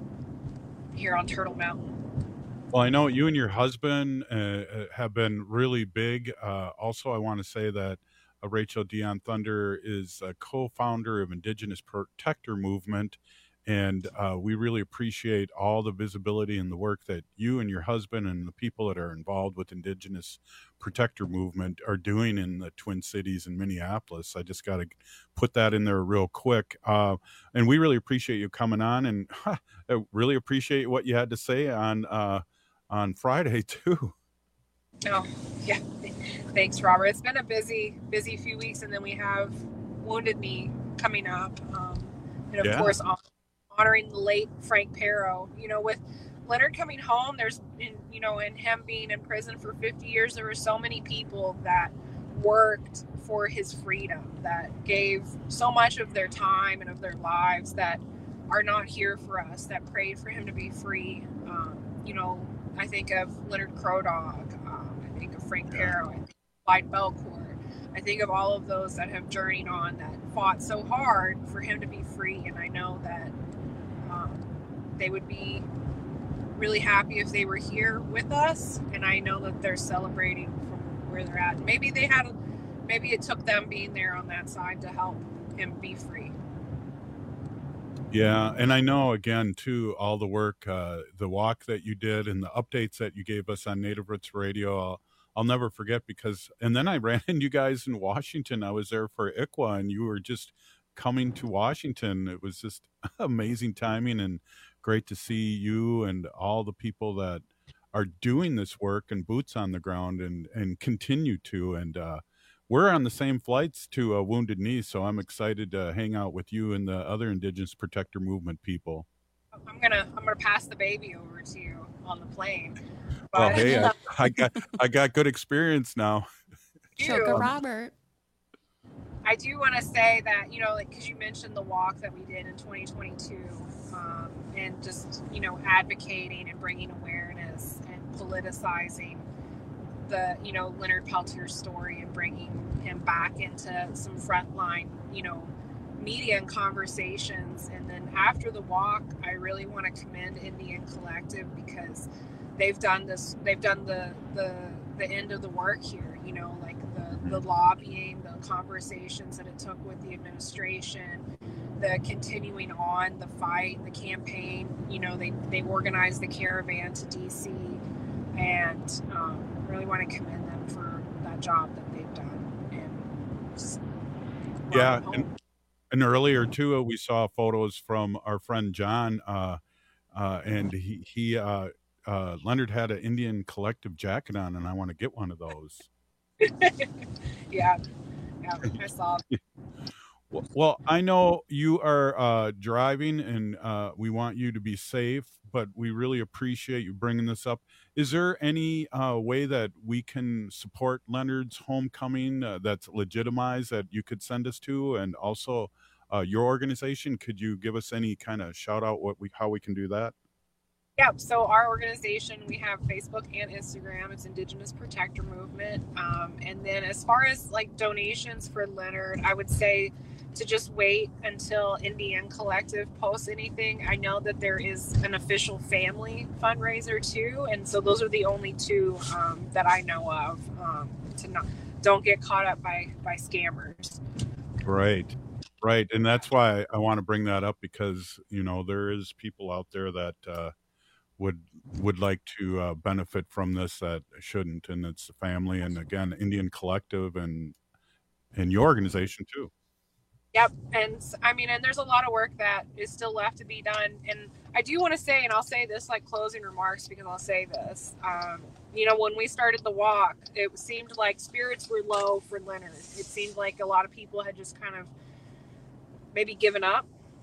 S7: here on Turtle Mountain.
S18: Well, I know you and your husband uh, have been really big. Uh, also, I want to say that uh, Rachel Dion Thunder is a co-founder of Indigenous Protector Movement, and uh, we really appreciate all the visibility and the work that you and your husband and the people that are involved with Indigenous Protector Movement are doing in the Twin Cities and Minneapolis. I just got to put that in there real quick. Uh, and we really appreciate you coming on, and huh, I really appreciate what you had to say on uh, on Friday too.
S7: Oh, yeah. Thanks, Robert. It's been a busy, busy few weeks, and then we have Wounded Knee coming up. Um, and of
S18: Yeah.
S7: course, honoring the late Frank Pero. You know, with Leonard coming home, there's, in, you know, and him being in prison for fifty years, there were so many people that worked for his freedom, that gave so much of their time and of their lives, that are not here for us, that prayed for him to be free. Um, you know, I think of Leonard Crow Dog. Um, I think of Frank Pero. I think of Clyde Belcourt. I think of all of those that have journeyed on, that fought so hard for him to be free. And I know that um, they would be really happy if they were here with us. And I know that they're celebrating from where they're at. Maybe they had, maybe it took them being there on that side to help him be free.
S18: Yeah, and I know, again, too, all the work, uh, the walk that you did and the updates that you gave us on Native Roots Radio, I'll, I'll never forget, because, and then I ran into you guys in Washington. I was there for I C W A, and you were just coming to Washington. It was just amazing timing, and great to see you and all the people that are doing this work and boots on the ground and, and continue to. And uh, we're on the same flights to uh, Wounded Knee, so I'm excited to hang out with you and the other Indigenous Protector Movement people.
S7: I'm gonna I'm gonna pass the baby over to you on the plane.
S18: Well,
S7: But
S18: hey, I, I got I got good experience now.
S7: Sugar
S23: Robert.
S7: I do want to say that, you know, like, because you mentioned the walk that we did in twenty twenty-two, um, and just, you know, advocating and bringing awareness and politicizing the, you know, Leonard Peltier's story and bringing him back into some frontline, you know, media and conversations. And then after the walk, I really want to commend Indian Collective, because they've done this, they've done the, the, the end of the work here, you know, like the, the lobbying, the conversations that it took with the administration, the continuing on the fight, the campaign. You know, they, they organized the caravan to D C, and um, really want to commend them for that job that they've done. And just
S18: yeah, and, and earlier too, we saw photos from our friend John, uh, uh, and he he uh, uh, Leonard had an Indian Collective jacket on, and I want to get one of those.
S7: yeah, yeah, I saw.
S18: Well, well, I know you are uh, driving, and uh, we want you to be safe, but we really appreciate you bringing this up. Is there any uh, way that we can support Leonard's homecoming uh, that's legitimized that you could send us to? And also uh, your organization, could you give us any kind of shout out what we, how we can do that?
S7: Yeah, so our organization, we have Facebook and Instagram. It's Indigenous Protector Movement. Um, and then as far as like donations for Leonard, I would say to just wait until Indian Collective posts anything. I know that there is an official family fundraiser too, and so those are the only two um, that I know of. Um, to not don't get caught up by by scammers.
S18: Right, right, and that's why I want to bring that up, because you know there is people out there that uh, would would like to uh, benefit from this that shouldn't, and it's the family, and again, Indian Collective and and your organization too.
S7: Yep. And I mean, and there's a lot of work that is still left to be done. And I do want to say, and I'll say this like closing remarks, because I'll say this, um, you know, when we started the walk, it seemed like spirits were low for Leonard. It seemed like a lot of people had just kind of maybe given up.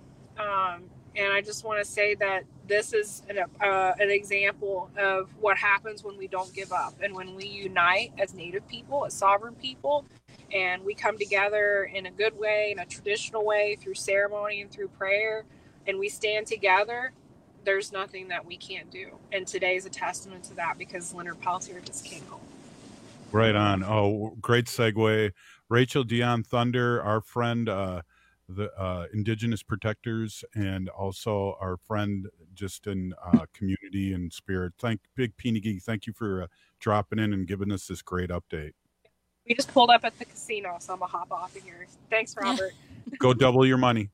S7: Um, and I just want to say that this is an, uh, an example of what happens when we don't give up, and when we unite as Native people, as sovereign people, and we come together in a good way, in a traditional way, through ceremony and through prayer, and we stand together, there's nothing that we can't do. And today is a testament to that, because Leonard Peltier just came home.
S18: Right on. Oh, great segue. Rachel Dion Thunder, our friend, uh, the uh, Indigenous Protectors, and also our friend just in uh, community and spirit. Thank Big Peony Geek. Thank you for uh, dropping in and giving us this great update.
S7: We just pulled up at the casino, so I'm gonna hop off of here. Thanks, Robert.
S18: Go double your money.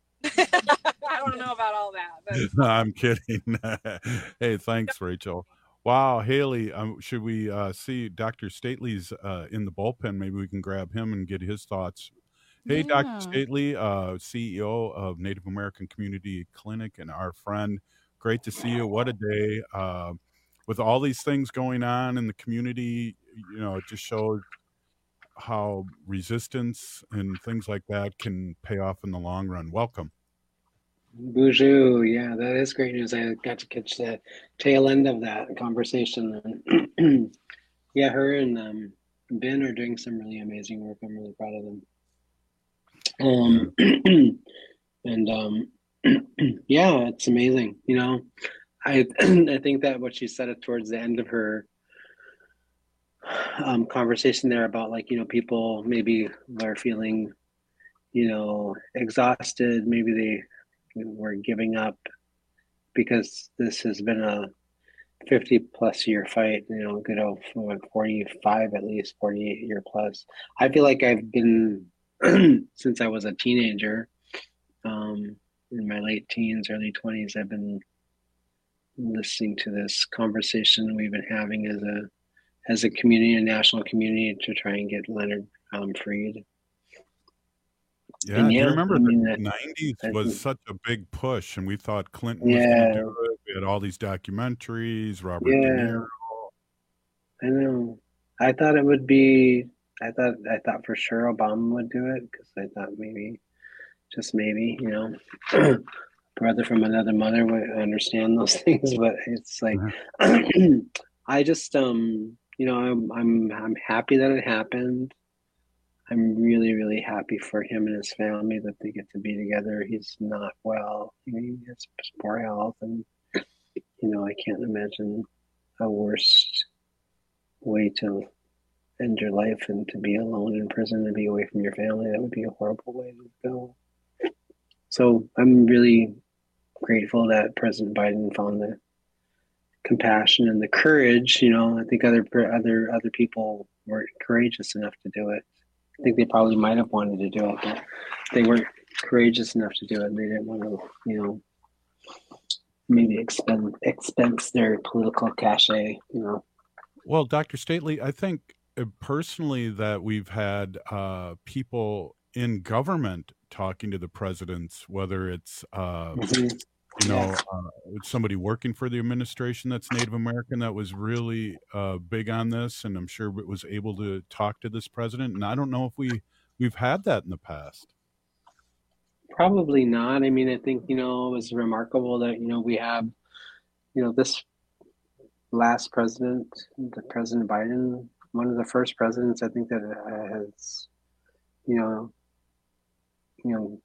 S7: I don't know about all that, but
S18: No, I'm kidding. Hey, thanks, Rachel. Wow, Haley, um, should we uh, see Doctor Stately's uh, in the bullpen? Maybe we can grab him and get his thoughts. Hey,
S23: Yeah.
S18: Doctor Stately, uh, C E O of Native American Community Clinic and our friend. Great to see you. What a day. Uh, with all these things going on in the community, you know, it just shows how resistance and things like that can pay off in the long run. Welcome.
S8: Bonjour. Yeah, that is great news. I got to catch the tail end of that conversation. And yeah, her and um, Ben are doing some really amazing work. I'm really proud of them. Um, and um, yeah, it's amazing. You know, I I think that what she said it towards the end of her um, conversation there about, like, you know, people maybe are feeling, you know, exhausted. Maybe they were giving up because this has been a fifty plus year fight, you know, good old forty-five, at least forty-eight year plus. I feel like I've been since I was a teenager, um, in my late teens, early twenties, I've been listening to this conversation we've been having as a as a community, a national community, to try and get Leonard um, freed.
S18: Yeah,
S8: And
S18: do you
S8: yeah,
S18: remember
S8: I
S18: the
S8: mean, that-
S18: nineties
S8: I
S18: was
S8: think-
S18: such a big push, and we thought Clinton was
S8: Yeah.
S18: going to do it. We had all these documentaries, Robert De
S8: Yeah.
S18: Niro.
S8: I know. I thought it would be. I thought. I thought for sure Obama would do it, because I thought maybe, just maybe, you know, brother from another mother would understand those things. But it's like, I just, um, you know, I'm, I'm, I'm happy that it happened. I'm really, really happy for him and his family that they get to be together. He's not well. He has poor health, and you know, I can't imagine a worse way to end your life, and to be alone in prison and be away from your family. That would be a horrible way to go. So I'm really grateful that President Biden found the compassion and the courage. You know, I think other other other people weren't courageous enough to do it. I think they probably might have wanted to do it, but they weren't courageous enough to do it. And they didn't want to, you know, maybe expend expense their political cachet. You know.
S18: Well, Doctor Stately, I think uh, personally that we've had uh, people in government talking to the presidents, whether it's uh,
S8: Mhm.
S18: you know
S8: Yeah.
S18: uh, somebody working for the administration that's Native American that was really uh, big on this, and I'm sure was able to talk to this president. And I don't know if we we've had that in the past.
S8: Probably not. I mean, I think, you know, it was remarkable that, you know, we have, you know, this last president, the President Biden, one of the first presidents, I think, that uh, has, you know, you know,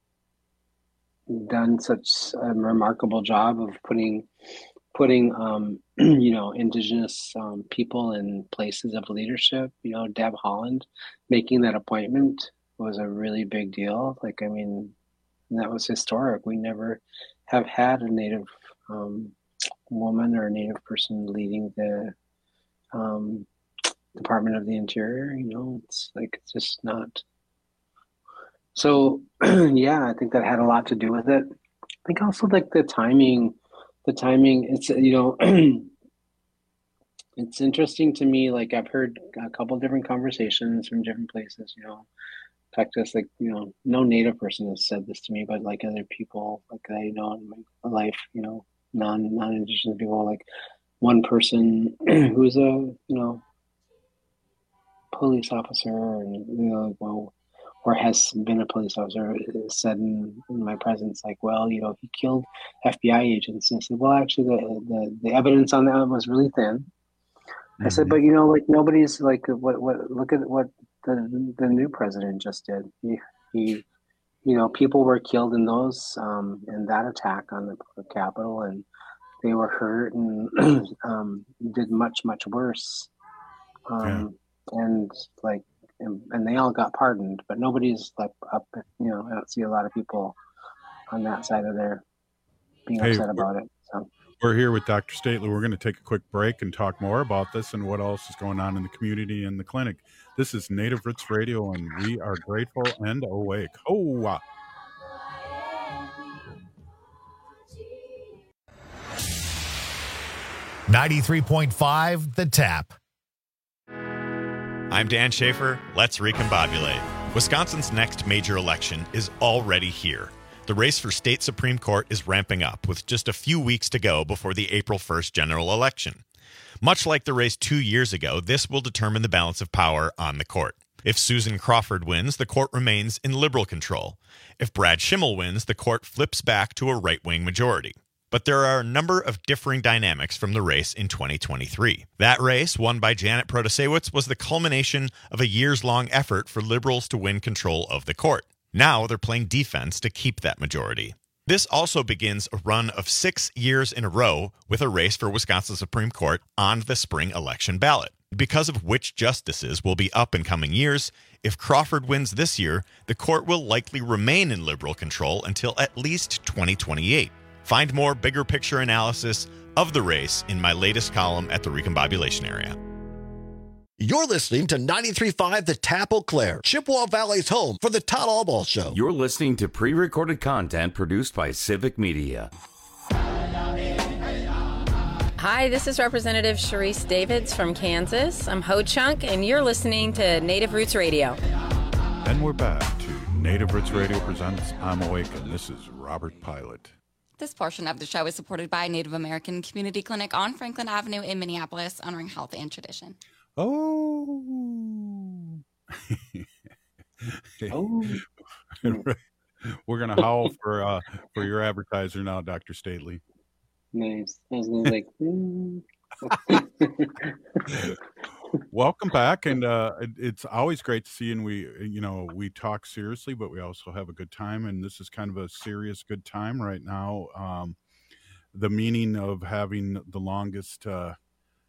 S8: done such a remarkable job of putting, putting, um, you know, indigenous um, people in places of leadership. You know, Deb Haaland making that appointment was a really big deal. Like, I mean, that was historic. We never have had a Native um, woman or a Native person leading the um, Department of the Interior. You know, it's like, it's just not. So, yeah, I think that had a lot to do with it. I think also like the timing, the timing, it's, you know, it's interesting to me. Like, I've heard a couple different conversations from different places, you know, Texas, like, you know, no Native person has said this to me, but like other people, like I know in my life, you know, non, non-Indigenous people, like one person who's a, you know, police officer, and, you know, well, or has been a police officer, said in, in my presence, like, well, you know, he killed F B I agents. And I said, well, actually, the, the, the evidence on that was really thin. I said, but, you know, like, nobody's like, what, what, look at what the the new president just did. He, he you know, people were killed in those, um, in that attack on the Capitol, and they were hurt and um, did much, much worse. Um, yeah. And like, and, and they all got pardoned, but nobody's like up, you know, I don't see a lot of people on that side of there being
S18: Hey,
S8: upset about it. So
S18: we're here with Doctor Stately. We're going to take a quick break and talk more about this and what else is going on in the community and the clinic. This is Native Roots Radio, and we are grateful and awake. Oh, uh.
S1: ninety-three point five The Tap.
S3: I'm Dan Schaefer. Let's recombobulate. Wisconsin's next major election is already here. The race for state Supreme Court is ramping up with just a few weeks to go before the April first general election. Much like the race two years ago, this will determine the balance of power on the court. If Susan Crawford wins, the court remains in liberal control. If Brad Schimmel wins, the court flips back to a right-wing majority. But there are a number of differing dynamics from the race in twenty twenty-three. That race, won by Janet Protasiewicz, was the culmination of a years-long effort for liberals to win control of the court. Now they're playing defense to keep that majority. This also begins a run of six years in a row with a race for Wisconsin Supreme Court on the spring election ballot. Because of which justices will be up in coming years, if Crawford wins this year, the court will likely remain in liberal control until at least twenty twenty-eight. Find more bigger picture analysis of the race in my latest column at the Recombobulation Area.
S9: You're listening to ninety-three point five The Tap Eau Claire, Chippewa Valley's home for the Todd Allball Show.
S5: You're listening to pre-recorded content produced by Civic Media.
S10: Hi, this is Representative Sharice Davids from Kansas. I'm Ho Chunk, and you're listening to Native Roots Radio.
S18: And we're back to Native Roots Radio presents I'm Awake, and this is Robert Pilot.
S23: This portion of the show is supported by Native American Community Clinic on Franklin Avenue in Minneapolis, honoring health and tradition.
S18: Oh.
S8: oh.
S18: We're going to howl for uh, for your advertiser now, Doctor Stately.
S8: Nice. I was like, mm.
S18: Welcome back, and uh, it, it's always great to see. And we, you know, we talk seriously, but we also have a good time. And this is kind of a serious good time right now. Um, the meaning of having the longest uh,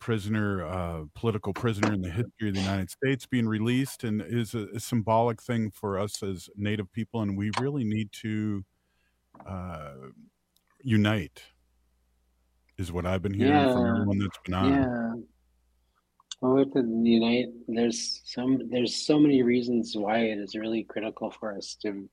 S18: prisoner, uh, political prisoner in the history of the United States being released, and is a, a symbolic thing for us as Native people. And we really need to uh, unite, is what I've been hearing
S8: Yeah,
S18: from everyone that's been on.
S8: yeah. Well, we have to unite. There's some. There's so many reasons why it is really critical for us to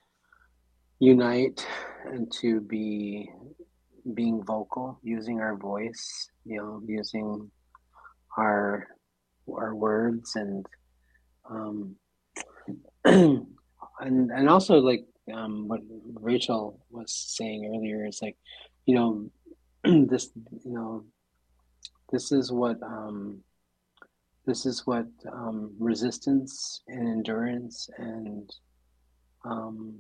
S8: unite and to be being vocal, using our voice. You know, using our our words and um and and also like um what Rachel was saying earlier is like, you know, this you know this is what um this is what um resistance and endurance and um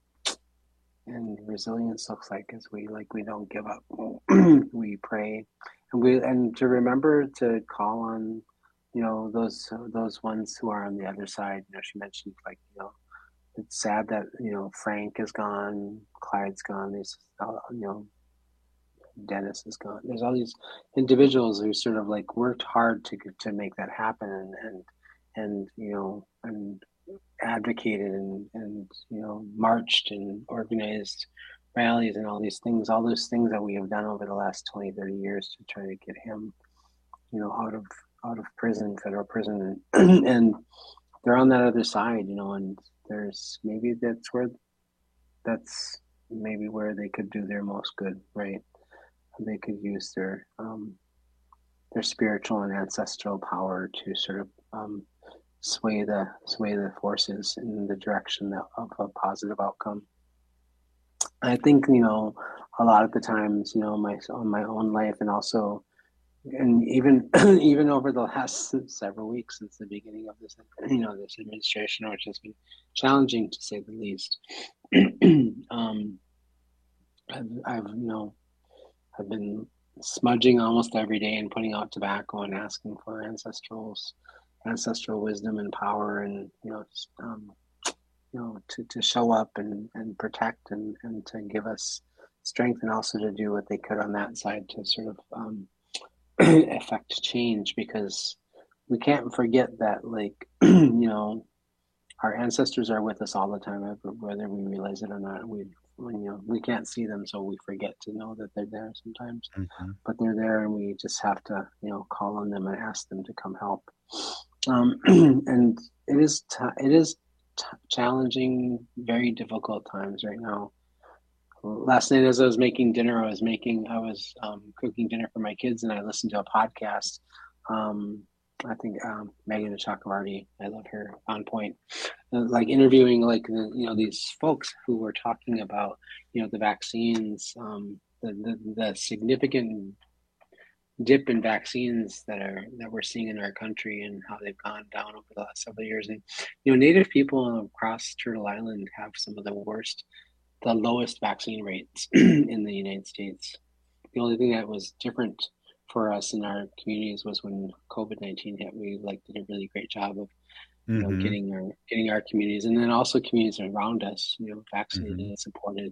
S8: and resilience looks like, as we like we don't give up. We pray, and we and to remember to call on, you know, those those ones who are on the other side. You know, she mentioned, like, you know, it's sad that, you know, Frank is gone, Clyde's gone, there's uh, you know, Dennis is gone. There's all these individuals who sort of like worked hard to to make that happen, and and, and you know and advocated and, and you know marched and organized rallies and all these things, all those things that we have done over the last twenty, thirty years to try to get him, you know, out of out of prison, federal prison, and, and they're on that other side, you know, and there's maybe that's where that's maybe where they could do their most good, right? They could use their um, their spiritual and ancestral power to sort of um, sway the sway the forces in the direction that, of a positive outcome. I think, you know, a lot of the times, you know, my on my own life, and also, and even even over the last several weeks since the beginning of this, you know, this administration, which has been challenging to say the least. um, I've, I've, you know, I've been smudging almost every day and putting out tobacco and asking for ancestrals, ancestral wisdom and power, and, you know, just, um, you know, to, to show up and, and protect and, and to give us strength, and also to do what they could on that side to sort of um, affect change, because we can't forget that, like, you know, our ancestors are with us all the time, whether we realize it or not. We, you know, we can't see them, so we forget to know that they're there sometimes. Mm-hmm. But they're there, and we just have to, you know, call on them and ask them to come help. Um, and it is, t- it is t- challenging, very difficult times right now. Last night, as I was making dinner, I was making, I was um, cooking dinner for my kids, and I listened to a podcast. Um, I think um, Megan Chakravarty, I love her, on point, uh, like interviewing like the, you know, these folks who were talking about, you know, the vaccines, um, the, the the significant dip in vaccines that are that we're seeing in our country, and how they've gone down over the last several years. And, you know, Native people across Turtle Island have some of the worst, the lowest vaccine rates in the United States. The only thing that was different for us in our communities was when COVID nineteen hit. We like did a really great job of, you know, mm-hmm. getting our getting our communities, and then also communities around us, you know, vaccinated mm-hmm. and supported.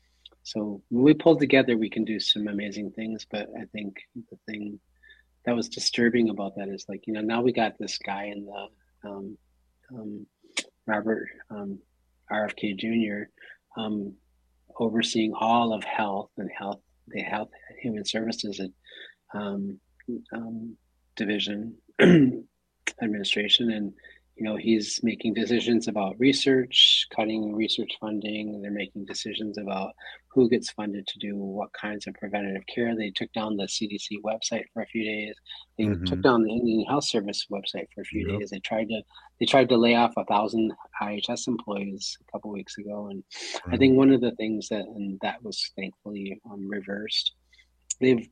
S8: So when we pull together, we can do some amazing things. But I think the thing that was disturbing about that is, like, you know, now we got this guy in the um, um, Robert um, R F K Junior um, overseeing all of health and health, the health human services and um, um, division administration, and, you know, he's making decisions about research, cutting research funding, and they're making decisions about who gets funded to do what kinds of preventative care. They took down the C D C website for a few days. They mm-hmm. took down the Indian Health Service website for a few yep. days. They tried to they tried to lay off a thousand I H S employees a couple of weeks ago, and mm-hmm. I think one of the things that and that was thankfully um, reversed. They've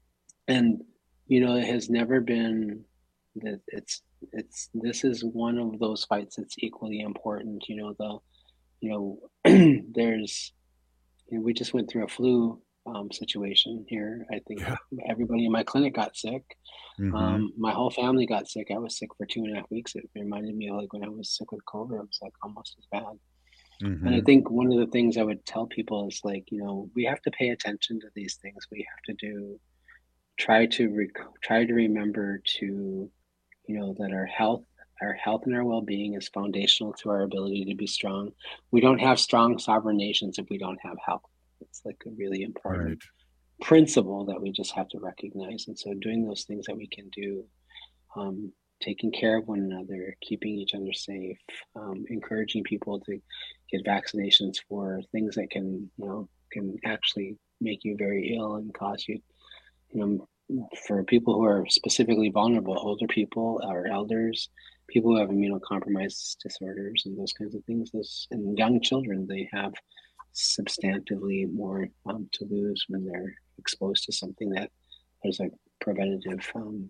S8: and you know, it has never been that it's it's this is one of those fights that's equally important. You know, the you know there's you know, we just went through a flu um, situation here. I think yeah. everybody in my clinic got sick. Mm-hmm. Um, my whole family got sick. I was sick for two and a half weeks. It reminded me of like when I was sick with COVID. It was like almost as bad. Mm-hmm. And I think one of the things I would tell people is, like, you know, we have to pay attention to these things. We have to do try to rec- try to remember to, you know, that our health, our health and our well-being is foundational to our ability to be strong. We don't have strong sovereign nations if we don't have health. It's like a really important
S18: Right.
S8: principle that we just have to recognize. And so doing those things that we can do, um, taking care of one another, keeping each other safe, um, encouraging people to get vaccinations for things that can, you know, can actually make you very ill and cause you, you know, for people who are specifically vulnerable, older people, our elders, people who have immunocompromised disorders and those kinds of things, those, and young children, they have substantively more um, to lose when they're exposed to something that there's a preventative um,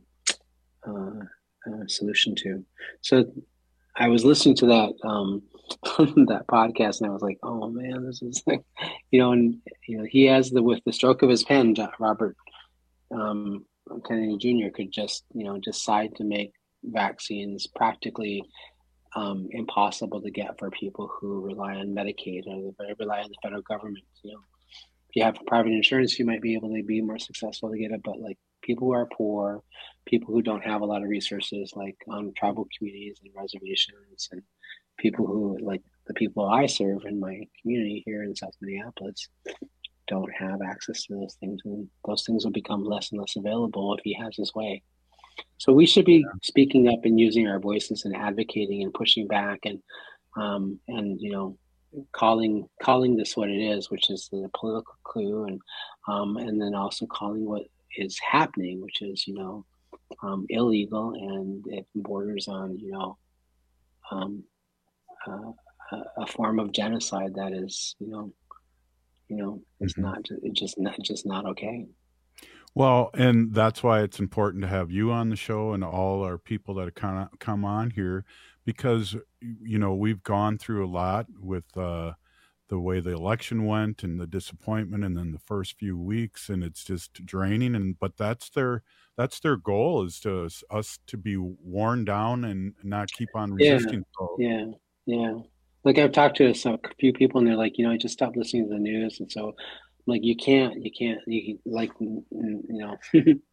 S8: uh, uh, solution to. So I was listening to that um, that podcast, and I was like, "Oh man, this is like," you know, and you know, he has the with the stroke of his pen, Robert um, Kennedy Junior could just, you know, decide to make vaccines practically um, impossible to get for people who rely on Medicaid or rely on the federal government. You know, if you have private insurance, you might be able to be more successful to get it, but like people who are poor, people who don't have a lot of resources, like on tribal communities and reservations, and people who, like the people I serve in my community here in South Minneapolis, don't have access to those things, and those things will become less and less available if he has his way. So we should be speaking up and using our voices and advocating and pushing back and um, and you know calling calling this what it is, which is the political coup, and um, and then also calling what is happening, which is you know um, illegal, and it borders on you know um, uh, a, a form of genocide that is you know you know it's
S18: Mhm.
S8: not it's just not just not okay.
S18: Well, and that's why it's important to have you on the show and all our people that kind of come on here, because you know we've gone through a lot with uh, the way the election went and the disappointment, and then the first few weeks, and it's just draining. And but that's their that's their goal, is to us to be worn down and not keep on
S8: Yeah,
S18: resisting. So
S8: yeah, yeah. Like I've talked to some a few people, and they're like, you know, I just stopped listening to the news, and so like you can't, you can't, you can, like, n- n- you know,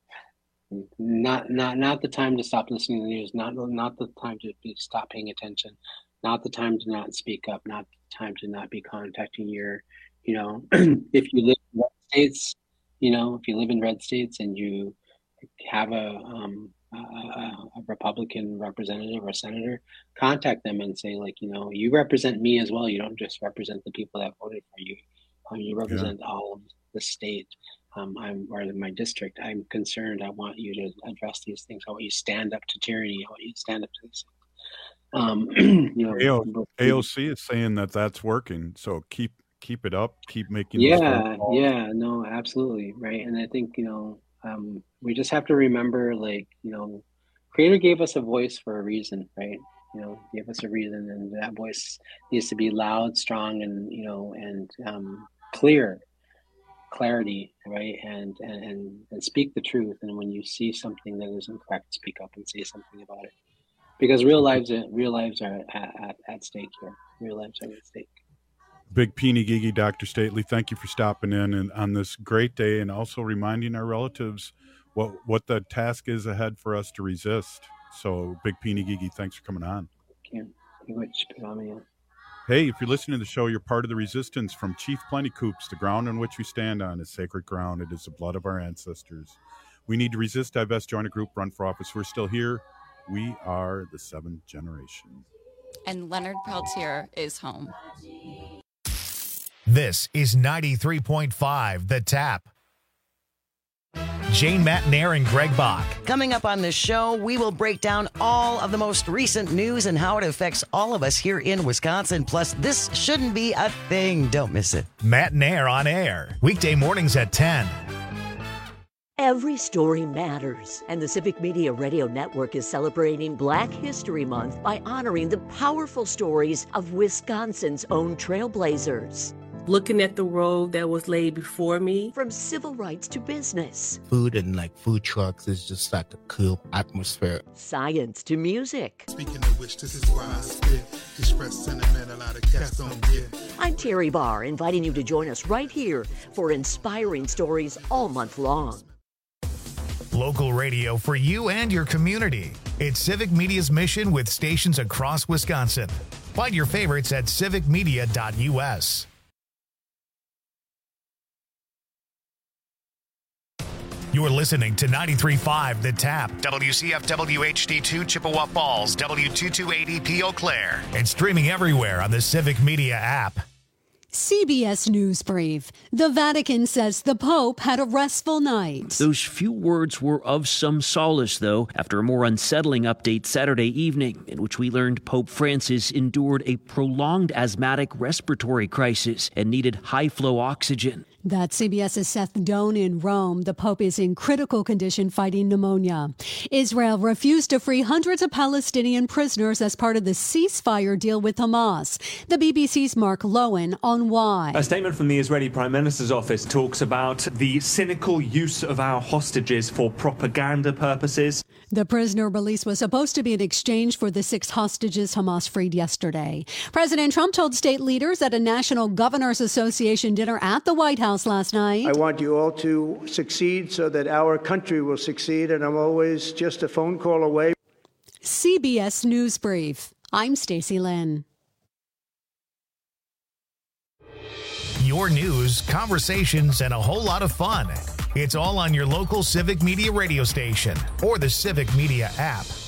S8: not not not the time to stop listening to the news, not not the time to be, stop paying attention, not the time to not speak up, not the time to not be contacting your, you know, if you live in red states, you know, if you live in red states and you have a um a, a a Republican representative or senator, contact them and say, like, you know, you represent me as well. You don't just represent the people that voted for you. Um, you
S18: yeah,
S8: represent all of the state. Um, I'm or my district. I'm concerned. I want you to address these things. I want you to stand up to tyranny. I want you to stand up to these things. Um, you know,
S18: A O,
S8: but-
S18: A O C is saying that that's working. So keep keep it up. Keep making those phone
S8: yeah,
S18: calls.
S8: yeah, no, absolutely, right. And I think you know, um, we just have to remember, like, you know, Creator gave us a voice for a reason, right? You know, gave us a reason, and that voice needs to be loud, strong, and you know, and um, clear. Clarity, right? And, and and and speak the truth. And when you see something that is incorrect, speak up and say something about it. Because real lives, are, real lives are at, at, at stake here. Real lives are at stake.
S18: Big Peeny Gigi, Doctor Stately, thank you for stopping in and on this great day, and also reminding our relatives what what the task is ahead for us to resist. So, Big Peeny Gigi, thanks for coming on.
S8: Can't you would spit on me.
S18: Hey, if you're listening to the show, you're part of the resistance from Chief Plenty Coops. The ground on which we stand on is sacred ground. It is the blood of our ancestors. We need to resist, divest, join a group, run for office. We're still here. We are the seventh generation.
S23: And Leonard Peltier is home.
S1: This is ninety-three point five The Tap. Jane Matnair and Greg Bach.
S11: Coming up on this show, we will break down all of the most recent news and how it affects all of us here in Wisconsin. Plus, this shouldn't be a thing. Don't miss it.
S1: Matnair on air. Weekday mornings at ten.
S12: Every story matters, and the Civic Media Radio Network is celebrating Black History Month by honoring the powerful stories of Wisconsin's own trailblazers.
S13: Looking at the road that was laid before me.
S12: From civil rights to business.
S15: Food and like food trucks is just like a cool atmosphere.
S12: Science to music.
S16: Speaking of which, this is why I spit. Express sentiment a lot of cats don't get.
S12: I'm Terry Barr, inviting you to join us right here for inspiring stories all month long.
S1: Local radio for you and your community. It's Civic Media's mission with stations across Wisconsin. Find your favorites at civic media dot U S. You're listening to ninety-three point five The Tap, W C F W H D two Chippewa Falls, W two two eight E P Eau Claire, and streaming everywhere on the Civic Media app.
S14: C B S News Brief. The Vatican says the Pope had a restful night.
S17: Those few words were of some solace, though, after a more unsettling update Saturday evening, in which we learned Pope Francis endured a prolonged asthmatic respiratory crisis and needed high-flow oxygen.
S14: That's CBS's Seth Doan in Rome. The Pope is in critical condition fighting pneumonia. Israel refused to free hundreds of Palestinian prisoners as part of the ceasefire deal with Hamas. The B B C's Mark Lowen on why.
S19: A statement from the Israeli Prime Minister's office talks about the cynical use of our hostages for propaganda purposes.
S14: The prisoner release was supposed to be in exchange for the six hostages Hamas freed yesterday. President Trump told state leaders at a National Governors Association dinner at the White House last night.
S20: I want you all to succeed so that our country will succeed, and I'm always just a phone call away.
S14: C B S News Brief. I'm Stacey Lynn.
S1: Your news, conversations, and a whole lot of fun. It's all on your local Civic Media radio station or the Civic Media app.